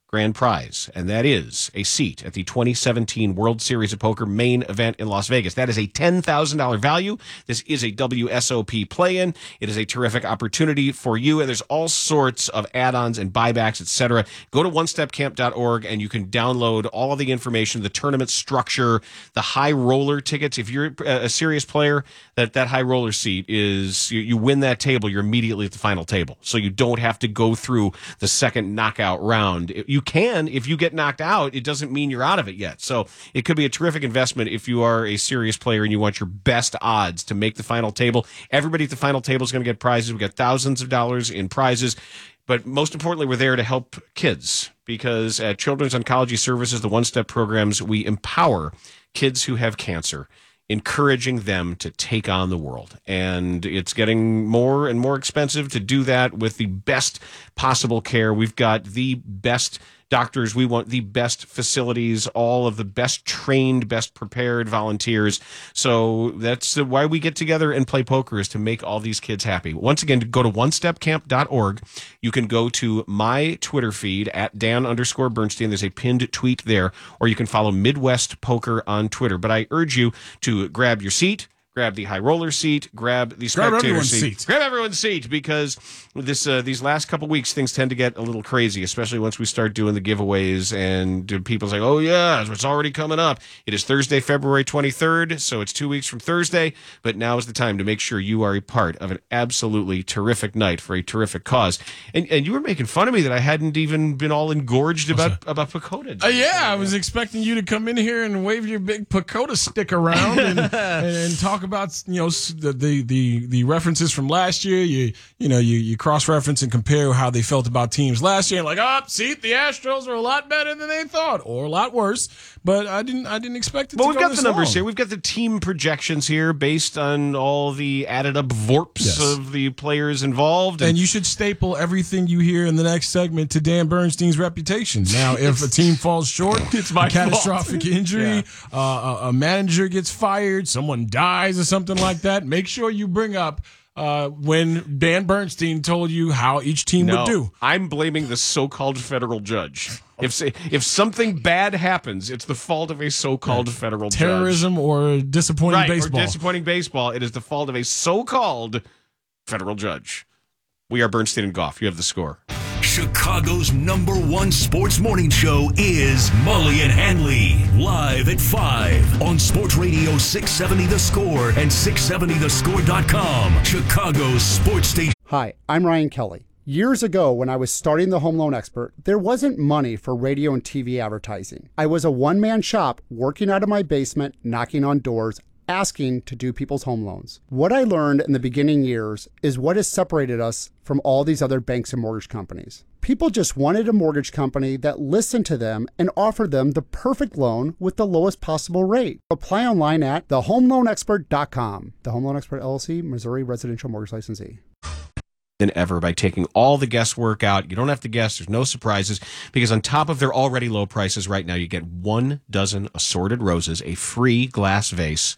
grand prize, and that is a seat at the twenty seventeen World Series of Poker main event in Las Vegas. That is a ten thousand dollars value. This is a W S O P play-in. It is a terrific opportunity for you, and there's all sorts of add-ons and buybacks, et cetera. Go to one step camp dot org, and you can download all of the information, the tournament structure, the high roller tickets. If you're a serious player, that, that high roller seat is, you, you win that table, you're immediately at the final table. So you don't have to go through the second knockout round. You can, if you get knocked out, it doesn't mean you're out of it yet. So it could be a terrific investment if you are a serious player and you want your best odds to make the final table. Everybody at the final table is going to get prizes. We've got thousands of dollars in prizes. But most importantly, we're there to help kids, because at Children's Oncology Services, the one-step programs, we empower kids who have cancer, encouraging them to take on the world. And it's getting more and more expensive to do that with the best possible care. We've got the best doctors. We want the best facilities, all of the best trained, best prepared volunteers. So that's why we get together and play poker, is to make all these kids happy. Once again, go to one step camp dot org. You can go to my Twitter feed at Dan underscore Bernstein. There's a pinned tweet there, or you can follow Midwest Poker on Twitter. But I urge you to grab your seat, grab the high roller seat, grab the spectator grab everyone's seat. seat. Grab everyone's seat, because this uh, these last couple weeks, things tend to get a little crazy, especially once we start doing the giveaways and people say, oh, yeah, it's already coming up. It is Thursday, February twenty-third, so it's two weeks from Thursday, but now is the time to make sure you are a part of an absolutely terrific night for a terrific cause. And and you were making fun of me that I hadn't even been all engorged about, about Pacoda. Uh, yeah, I was expecting you to come in here and wave your big Pacoda stick around and, and, and talk about, you know, the, the the the references from last year. You you know you you cross reference and compare how they felt about teams last year. And like, oh, see, the Astros are a lot better than they thought, or a lot worse. But I didn't I didn't expect it. Well, to we've go got this the numbers long. here. We've got the team projections here based on all the added up vorps Yes. of the players involved. And you should staple everything you hear in the next segment to Dan Bernstein's reputation. Now, if a team falls short, it's my a catastrophic fault. injury, Yeah. uh, a, a manager gets fired, someone dies or something like that, make sure you bring up uh, when Dan Bernstein told you how each team No, would do. I'm blaming the so-called federal judge. If if something bad happens, it's the fault of a so-called Right. federal Terrorism judge. or disappointing right, baseball. or disappointing baseball. It is the fault of a so-called federal judge. We are Bernstein and Goff. You have the score. Chicago's number one sports morning show is Mully and Hanley, live at five on Sports Radio six seventy The Score and six seventy the score dot com, Chicago's sports station. Hi, I'm Ryan Kelly. Years ago, when I was starting the Home Loan Expert, there wasn't money for radio and T V advertising. I was a one-man shop working out of my basement, knocking on doors, asking to do people's home loans. What I learned in the beginning years is what has separated us from all these other banks and mortgage companies. People just wanted a mortgage company that listened to them and offered them the perfect loan with the lowest possible rate. Apply online at the home loan expert dot com. The Home Loan Expert, L L C, Missouri Residential Mortgage Licensee. Than ever by taking all the guesswork out. You don't have to guess. There's no surprises, because on top of their already low prices right now, you get one dozen assorted roses, a free glass vase,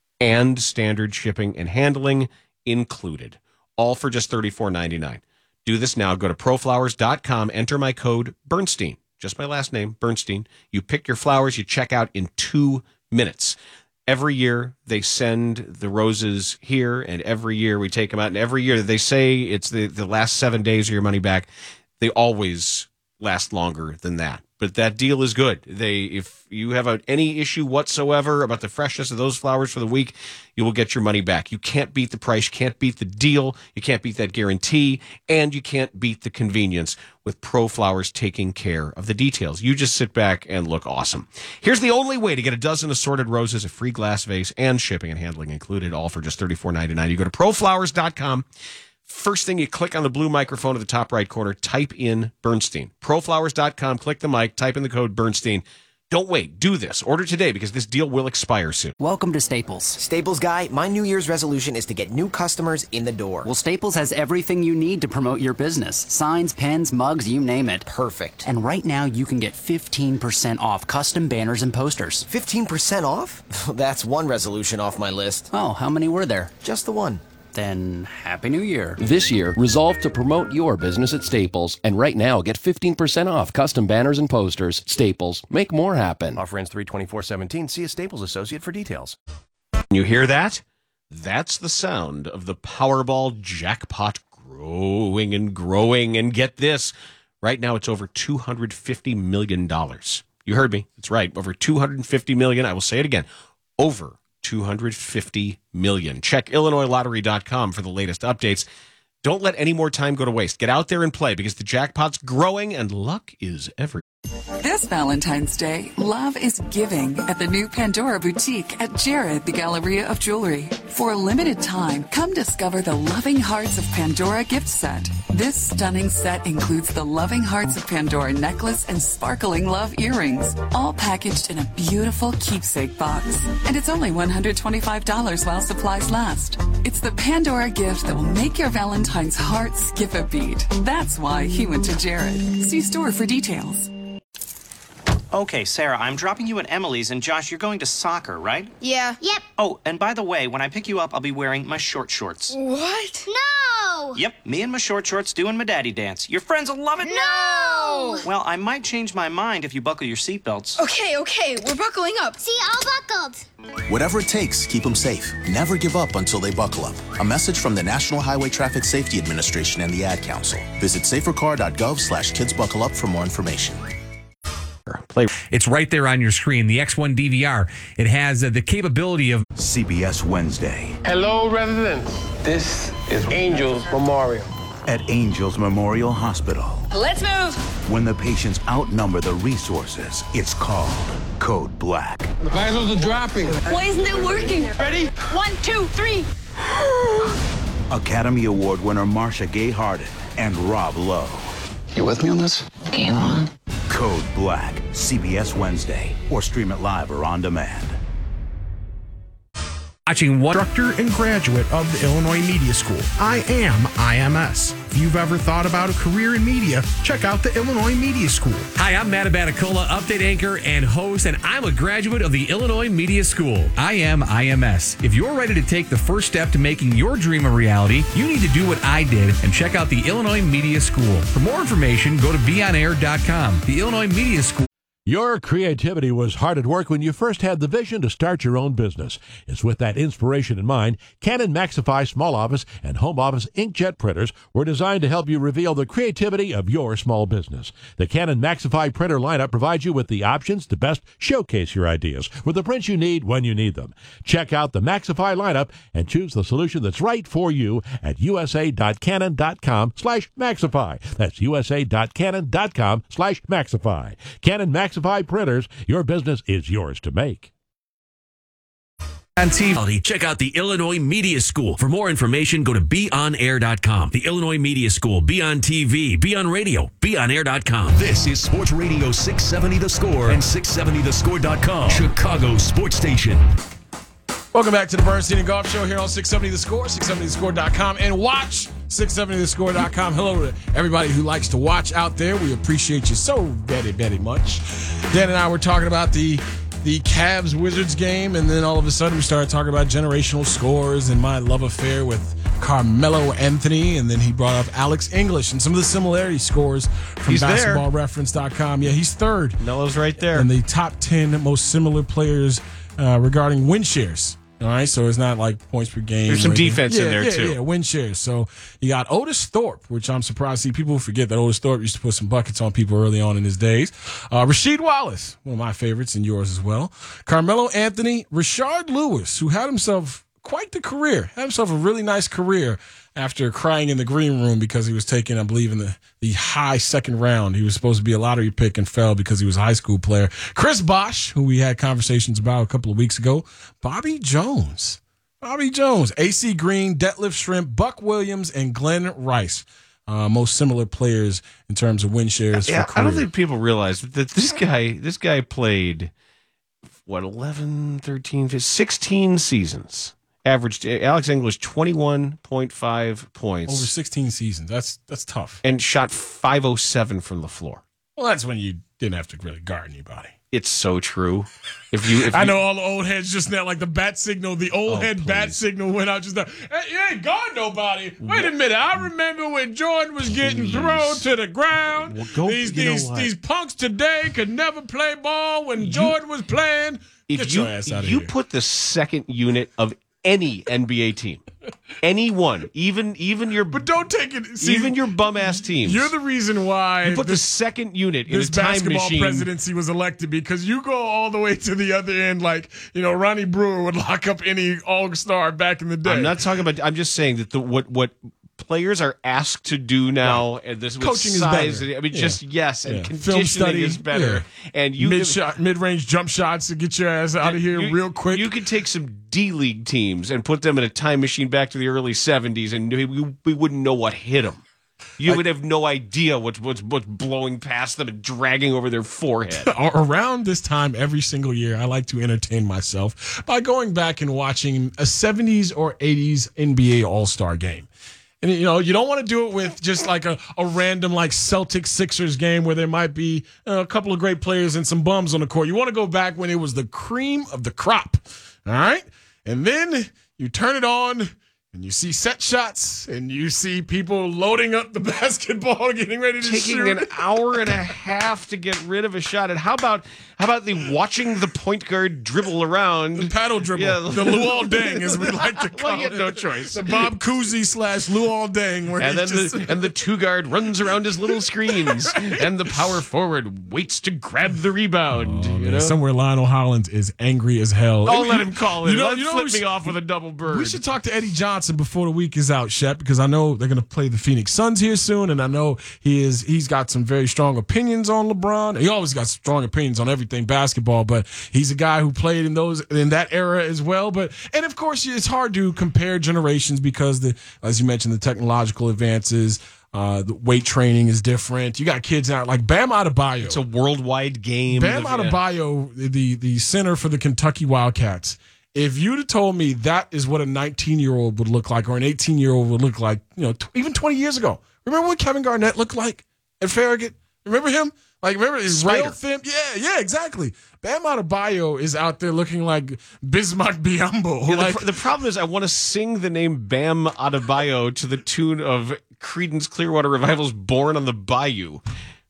and standard shipping and handling included, all for just thirty-four ninety-nine. Do this now. Go to pro flowers dot com. Enter my code Bernstein, just my last name, Bernstein. You pick your flowers. You check out in two minutes. Every year they send the roses here, and every year we take them out. And every year they say it's the, the last seven days of your money back. They always last longer than that. But that deal is good. They, if you have a, any issue whatsoever about the freshness of those flowers for the week, you will get your money back. You can't beat the price, you can't beat the deal, you can't beat that guarantee, and you can't beat the convenience with Pro Flowers taking care of the details. You just sit back and look awesome. Here's the only way to get a dozen assorted roses, a free glass vase, and shipping and handling included, all for just thirty-four ninety-nine. You go to pro flowers dot com. First thing, you click on the blue microphone at the top right corner, type in Bernstein. pro flowers dot com, click the mic, type in the code Bernstein. Don't wait. Do this. Order today, because this deal will expire soon. Welcome to Staples. Staples Guy, my New Year's resolution is to get new customers in the door. Well, Staples has everything you need to promote your business. Signs, pens, mugs, you name it. Perfect. And right now, you can get fifteen percent off custom banners and posters. fifteen percent off? That's one resolution off my list. Oh, how many were there? Just the one. Then Happy New Year. This year, resolve to promote your business at Staples. And right now, get fifteen percent off custom banners and posters. Staples. Make more happen. Offer ends three twenty-four seventeen. See a Staples associate for details. You hear that? That's the sound of the Powerball jackpot growing and growing. And get this, right now it's over two hundred fifty million dollars. You heard me. That's right. Over two hundred fifty million dollars. I will say it again. Over two hundred fifty million dollars. Check Illinois Lottery dot com for the latest updates. Don't let any more time go to waste. Get out there and play because the jackpot's growing and luck is everywhere. This Valentine's Day, love is giving at the new Pandora Boutique at Jared, the Galleria of Jewelry. For a limited time, come discover the Loving Hearts of Pandora gift set. This stunning set includes the Loving Hearts of Pandora necklace and sparkling love earrings, all packaged in a beautiful keepsake box. And it's only one hundred twenty-five dollars while supplies last. It's the Pandora gift that will make your Valentine's heart skip a beat. That's why he went to Jared. See store for details. Okay, Sarah, I'm dropping you at Emily's, and Josh, you're going to soccer, right? Yeah. Yep. Oh, and by the way, when I pick you up, I'll be wearing my short shorts. What? No! Yep, me and my short shorts doing my daddy dance. Your friends will love it. No! Well, I might change my mind if you buckle your seatbelts. Okay, okay, we're buckling up. See, all buckled. Whatever it takes, keep them safe. Never give up until they buckle up. A message from the National Highway Traffic Safety Administration and the Ad Council. Visit safercar.gov slash kids buckle up for more information. Play. It's right there on your screen. The X one D V R. It has uh, the capability of C B S Wednesday. Hello, residents. This is Angels Memorial. At Angels Memorial Hospital. Let's move. When the patients outnumber the resources, it's called Code Black. The vitals are dropping. Why isn't it working? Ready? One, two, three. Academy Award winner Marcia Gay Harden and Rob Lowe. You with me on this? Game on. Code Black, C B S Wednesday, or stream it live or on demand. Watching one instructor and graduate of the Illinois Media School. I am I M S. If you've ever thought about a career in media, check out the Illinois Media School. Hi, I'm Matt Abaticola, update anchor and host, and I'm a graduate of the Illinois Media School. I am I M S. If you're ready to take the first step to making your dream a reality, you need to do what I did and check out the Illinois Media School. For more information, go to be on air dot com. The Illinois Media School. Your creativity was hard at work when you first had the vision to start your own business. It's with that inspiration in mind, Canon Maxify Small Office and Home Office inkjet printers were designed to help you reveal the creativity of your small business. The Canon Maxify printer lineup provides you with the options to best showcase your ideas with the prints you need when you need them. Check out the Maxify lineup and choose the solution that's right for you at usa.canon.com slash Maxify. That's usa.canon.com slash Maxify. Canon Maxify printers, your business is yours to make. On T V, check out the Illinois Media School. For more information, go to be on air dot com. The Illinois Media School. Be on T V, be on radio, be on air dot com. This is Sports Radio six seventy The Score and six seventy the score dot com, Chicago sports station. Welcome back to the Bernstein and Golf Show here on six seventy The Score, six seventy the score dot com, and watch six seventy the score dot com. Hello to everybody who likes to watch out there. We appreciate you so very, very much. Dan and I were talking about the the Cavs-Wizards game, and then all of a sudden we started talking about generational scores and my love affair with Carmelo Anthony, and then he brought up Alex English and some of the similarity scores from He's basketball reference dot com. Yeah, he's third. Melo's right there. And the top ten most similar players uh, regarding win shares. All right, so it's not like points per game. There's some anything. defense yeah, in there, yeah, too. Yeah, win shares. So you got Otis Thorpe, which I'm surprised. See, people forget that Otis Thorpe used to put some buckets on people early on in his days. Uh, Rasheed Wallace, one of my favorites and yours as well. Carmelo Anthony, Rashard Lewis, who had himself quite the career, had himself a really nice career after crying in the green room because he was taken, I believe, in the, the high second round. He was supposed to be a lottery pick and fell because he was a high school player. Chris Bosh, who we had conversations about a couple of weeks ago. Bobby Jones. Bobby Jones, A C Green, Detlef Shrimp, Buck Williams, and Glenn Rice. Uh, most similar players in terms of win shares. Yeah, for career. I don't think people realize that this guy, this guy played, what, eleven, thirteen, sixteen seasons. Averaged, Alex English, twenty-one point five points. Over sixteen seasons. That's that's tough. And shot five oh seven from the floor. Well, that's when you didn't have to really guard anybody. It's so true. If you, if I you, know all the old heads just now, like the bat signal, the old Oh, head bat please. signal went out just now. Hey, you ain't guard nobody. Wait a minute. I remember when Jordan was getting Please. thrown to the ground. Well, go- these you know these what? these punks today could never play ball when Jordan was playing. if Get you, your ass out of you here. put the second unit of any N B A team, anyone, even even your But don't take it. See, even your bum ass teams. You're the reason why you put the this, second unit in this a time basketball machine. presidency was elected, because you go all the way to the other end. Like, you know, Ronnie Brewer would lock up any all-star back in the day. I'm not talking about. I'm just saying that the what what players are asked to do now, and this with Coaching is size, better. I mean, Yeah. just yes, and Yeah. Film conditioning study is better. And you mid shot, mid range jump shots to get your ass out of here you- real quick. You could take some D League teams and put them in a time machine back to the early seventies, and we, we wouldn't know what hit them. You would have no idea what's, what's what's blowing past them and dragging over their forehead. Around this time every single year, I like to entertain myself by going back and watching a seventies or eighties N B A All-Star game. And, you know, you don't want to do it with just like a, a random like Celtics Sixers game where there might be uh, a couple of great players and some bums on the court. You want to go back when it was the cream of the crop. All right. And then you turn it on and you see set shots and you see people loading up the basketball, getting ready to Taking shoot. an hour and a half to get rid of a shot. And how about how about the watching the point guard dribble around? The paddle dribble. Yeah. The Luol Deng, as we like to call Well, he had it. no choice. The Bob Cousy slash Luol Deng. Where And he then just, the and the two guard runs around his little screens, and the power forward waits to grab the rebound. Oh, you man, know? somewhere Lionel Hollins is angry as hell. I'll let him call it. You know, Let's you know, flip we me should- off with a double bird. We should talk to Eddie Johnson before the week is out, Shep, because I know they're going to play the Phoenix Suns here soon, and I know he is. He's got some very strong opinions on LeBron. He always got strong opinions on everything basketball, but he's a guy who played in those in that era as well. But and of course, it's hard to compare generations because the, as you mentioned, the technological advances. Uh, the weight training is different. You got kids out like Bam Adebayo. It's a worldwide game. Bam The- Adebayo, the the center for the Kentucky Wildcats. If you'd have told me that is what a nineteen-year-old would look like or an eighteen-year-old would look like, you know, t- even twenty years ago. Remember what Kevin Garnett looked like at Farragut? Remember him? Like, remember his Spider. rail thin? Yeah, yeah, exactly. Bam Adebayo is out there looking like Bismarck Biyombo. Yeah, the, like, pr- the problem is I want to sing the name Bam Adebayo to the tune of Creedence Clearwater Revival's Born on the Bayou.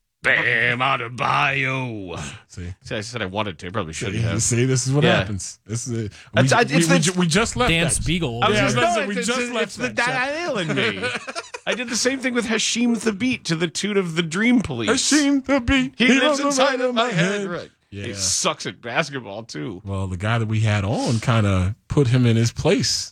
Bam Adebayo. See, See, I said I wanted to. I probably shouldn't have. see, this is what Yeah. happens. This is it. It's- We, it's we, the- we, ju- we just left Dan that. Spiegel. I was Yeah, just, I was no, gonna say, we it's, just it's, left it's the that, Chuck. Dial in me. I did the same thing with Hashim Thabit to the tune of the Dream Police. Hashim Thabit. He, He lives lives inside right of my in my head. head. Right. Yeah. He sucks at basketball too. Well, the guy that we had on kind of put him in his place.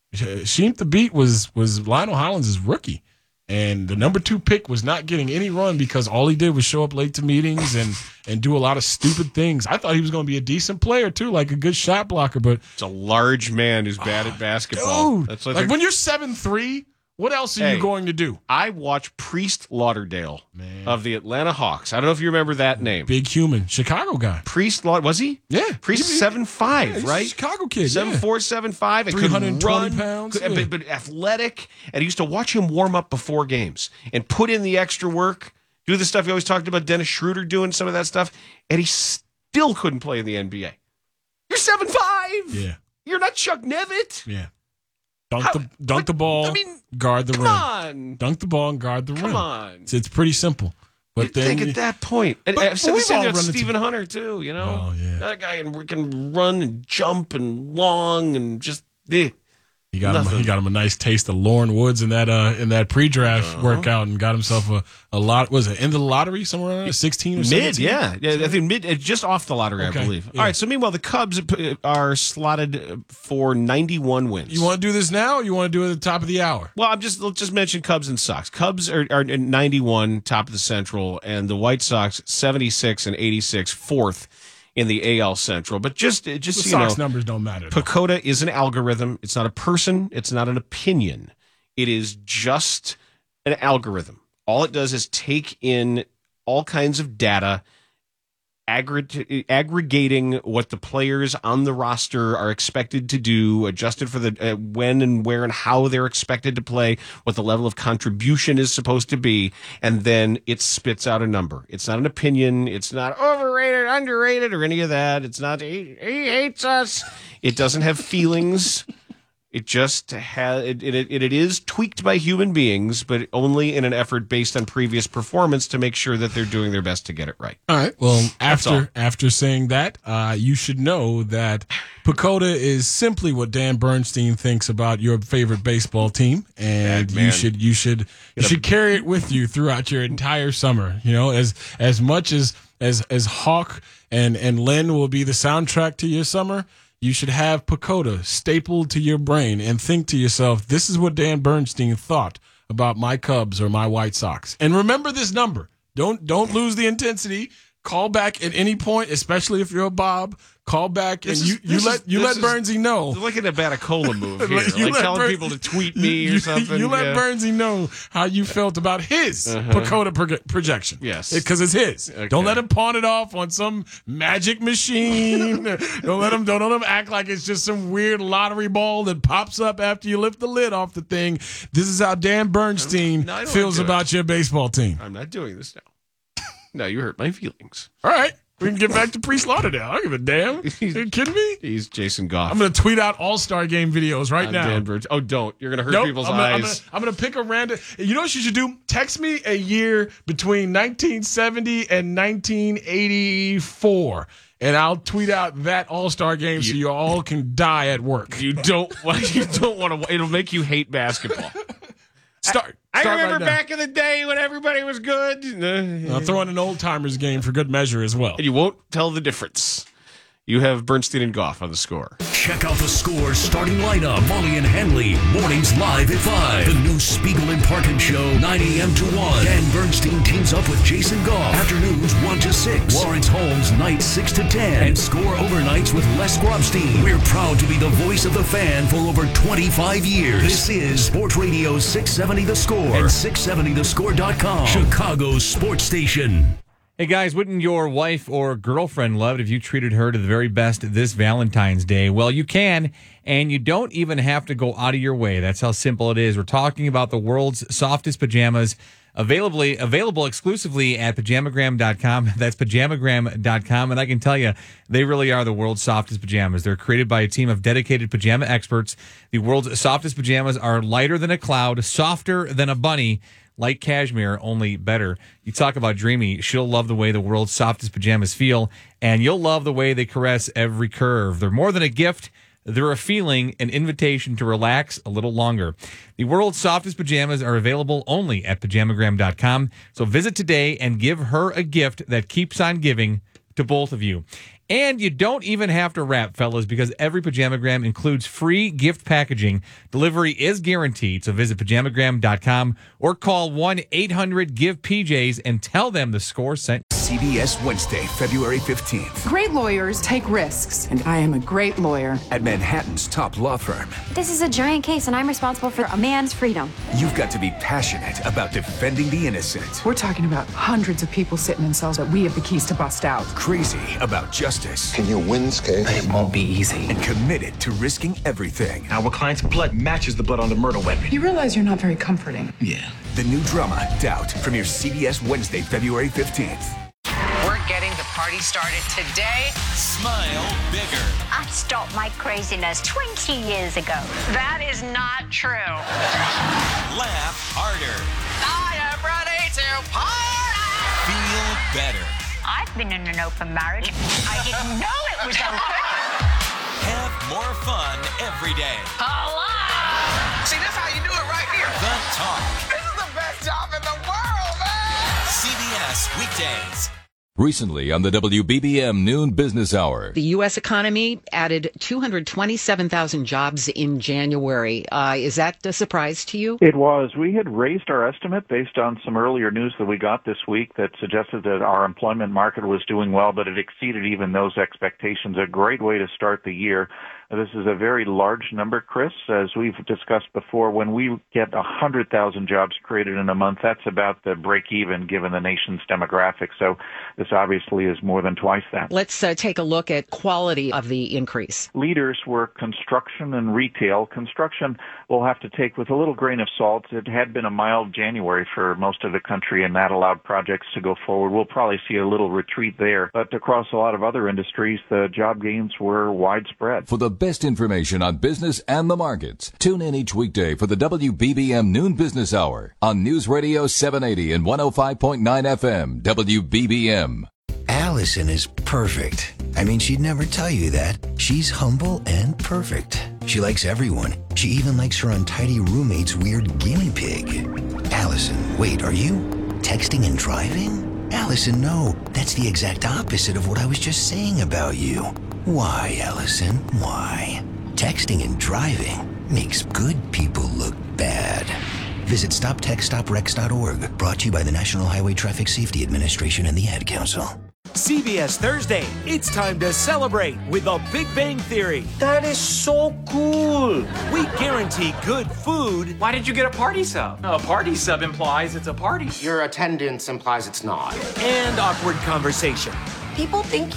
Sheem the Beat was was Lionel Hollins' rookie, and the number two pick was not getting any run because all he did was show up late to meetings and and do a lot of stupid things. I thought he was going to be a decent player too, like a good shot blocker, but It's a large man who's bad at basketball. dude, That's what like they're- when you're seven three, what else are Hey. you going to do? I watch Priest Lauderdale of the Atlanta Hawks. I don't know if you remember that name. Big human, Chicago guy. Priest Laud was he? Yeah, Priest He- he- seven five, yeah, he's a right? Chicago kid, Seven yeah. four, seven five, and three hundred could twenty run, pounds, could- yeah. but, but athletic. And I used to watch him warm up before games and put in the extra work, do the stuff you always talked about. Dennis Schroeder doing some of that stuff, and he still couldn't play in the N B A. You're seven five. Yeah, You're not Chuck Nevitt. yeah. Dunk How- the dunk the ball, I mean, guard the Come rim. on. Dunk the ball and guard the Come rim. on. It's, it's pretty simple. But You then think at that point, and But- I've said but the we've same all thing about run into- Stephen Hunter too. You know, Oh, yeah. that guy can, can run and jump and long and just. Eh. he got him, nothing. he got him a nice taste of Lauren Woods in that uh in that pre-draft Uh-huh. workout and got himself a, a lot. Was it in the lottery somewhere around sixteen or Mid, seventeen? yeah, yeah. I think mid, uh, just off the lottery, Okay, I believe. yeah. All right. So meanwhile, the Cubs uh, are slotted for ninety-one wins. You want to do this now, or you want to do it at the top of the hour? Well, I'm just let's just mention Cubs and Sox. Cubs are, are at ninety-one, top of the Central, and the White Sox seventy-six and eighty-six, fourth in the A L Central. But just just The so you Sox know, numbers don't matter. though. Pacoda is an algorithm. It's not a person. It's not an opinion. It is just an algorithm. All it does is take in all kinds of data aggr- aggregating what the players on the roster are expected to do, adjusted for the uh, when and where and how they're expected to play, what the level of contribution is supposed to be, and then it spits out a number. It's not an opinion. It's not overrated, underrated, or any of that. It's not, he, he hates us. It doesn't have feelings. It just has it, it. It is tweaked by human beings, but only in an effort based on previous performance to make sure that they're doing their best to get it right. All right. Well, after after saying that, uh, you should know that Pacoda is simply what Dan Bernstein thinks about your favorite baseball team, and Bad man. you should you should you should carry it with you throughout your entire summer. You know, as as much as as as Hawk and and Len will be the soundtrack to your summer. You should have Pacoda stapled to your brain and think to yourself, this is what Dan Bernstein thought about my Cubs or my White Sox. And remember this number. Don't don't lose the intensity. Call back at any point, especially if you're a Bob. Call back and This you, is- you this let is- you let this is- Bernsey know. It's like a Batacola move here, Like, you like let telling Bern- people to tweet me you, or something. You let yeah. Bernsey know how you felt about his Uh-huh. Pacoda pro- projection. Yes. Because it's his. Okay. Don't let him pawn it off on some magic machine. don't let him don't let him act like it's just some weird lottery ball that pops up after you lift the lid off the thing. This is how Dan Bernstein No, I don't feels wanna do about your baseball team. I'm not doing this now. No, you hurt my feelings. All right. We can get back to Priest Lauderdale. I don't give a damn. Are you kidding me? He's Jason Goff. I'm going to tweet out All-Star Game videos right I'm now. Dan Bernstein. Oh, don't. You're going to hurt Nope, people's I'm gonna, I'm eyes. gonna- I'm going to pick a random. You know what you should do? Text me a year between nineteen seventy and nineteen eighty-four, and I'll tweet out that All-Star Game so you all can die at work. You don't want. You don't want to. It'll make you hate basketball. Start. I start remember right now. back in the day when everybody was good. I'll throw in an old-timers game for good measure as well. And you won't tell the difference. You have Bernstein and Goff on the score. Check out the score starting lineup. Molly and Hanley, mornings live at five. The new Spiegel and Parkin show, nine a.m. to one. Dan Bernstein teams up with Jason Goff. Afternoons, one to six. Lawrence Holmes, nights, six to ten. And score overnights with Les Grobstein. We're proud to be the voice of the fan for over twenty-five years. This is Sports Radio six seventy The Score and six seventy the score dot com. Chicago's sports station. Hey guys, wouldn't your wife or girlfriend love it if you treated her to the very best this Valentine's Day? Well, you can, and you don't even have to go out of your way. That's how simple it is. We're talking about the world's softest pajamas, available available exclusively at pajamagram dot com. That's pajamagram dot com, and I can tell you, they really are the world's softest pajamas. They're created by a team of dedicated pajama experts. The world's softest pajamas are lighter than a cloud, softer than a bunny, like cashmere, only better. You talk about dreamy. She'll love the way the world's softest pajamas feel, and you'll love the way they caress every curve. They're more than a gift. They're a feeling, an invitation to relax a little longer. The world's softest pajamas are available only at pajamagram dot com. So visit today and give her a gift that keeps on giving to both of you. And you don't even have to wrap, fellas, because every Pajamagram includes free gift packaging. Delivery is guaranteed, so visit pajamagram dot com or call one eight hundred give P Js and tell them the score sent. C B S Wednesday, February fifteenth. Great lawyers take risks, and I am a great lawyer. At Manhattan's top law firm, This is a giant case, and I'm responsible for a man's freedom. you've got to be passionate about defending the innocent, We're talking about hundreds of people sitting in cells that we have the keys to bust out. crazy about justice. Can you win this case? It won't be easy. And committed to risking everything. Our client's blood matches the blood on the murder weapon. You realize you're not very comforting. Yeah. The new drama, Doubt, premieres C B S Wednesday, February fifteenth. We're getting the party started today. Smile bigger. I stopped my craziness twenty years ago. That is not true. Laugh harder. I am ready to party. Feel better. I've been in an open marriage. I didn't know it was open. Have more fun every day. Hello. See, that's how you do it right here. The Talk. This is the best job in the world, man. C B S weekdays. Recently on the W B B M Noon Business Hour. The U S economy added two hundred twenty-seven thousand jobs in January. Uh, is that a surprise to you? It was. We had raised our estimate based on some earlier news that we got this week that suggested that our employment market was doing well, but it exceeded even those expectations. A great way to start the year. This is a very large number, Chris. As we've discussed before, when we get one hundred thousand jobs created in a month, that's about the break even given the nation's demographics. So this obviously is more than twice that. Let's uh, take a look at quality of the increase. Leaders were construction and retail. Construction we'll have to take with a little grain of salt. It had been a mild January for most of the country, and that allowed projects to go forward. We'll probably see a little retreat there. But across a lot of other industries, the job gains were widespread. For the best information on business and the markets, tune in each weekday for the W B B M Noon Business Hour on News Radio seven eighty and one oh five point nine F M, W B B M. Allison is perfect. I mean, she'd never tell you that. She's humble and perfect. She likes everyone. She even likes her untidy roommate's weird guinea pig. Allison, wait, are you texting and driving? Allison, no. That's the exact opposite of what I was just saying about you. Why, Allison? Why? Texting and driving makes good people look bad. Visit stop text stop wrecks dot org. Brought to you by the National Highway Traffic Safety Administration and the Ad Council. C B S Thursday, it's time to celebrate with The Big Bang Theory. That is so cool. We guarantee good food. Why did you get a party sub? A party sub implies it's a party. Your attendance implies it's not. And awkward conversation. People think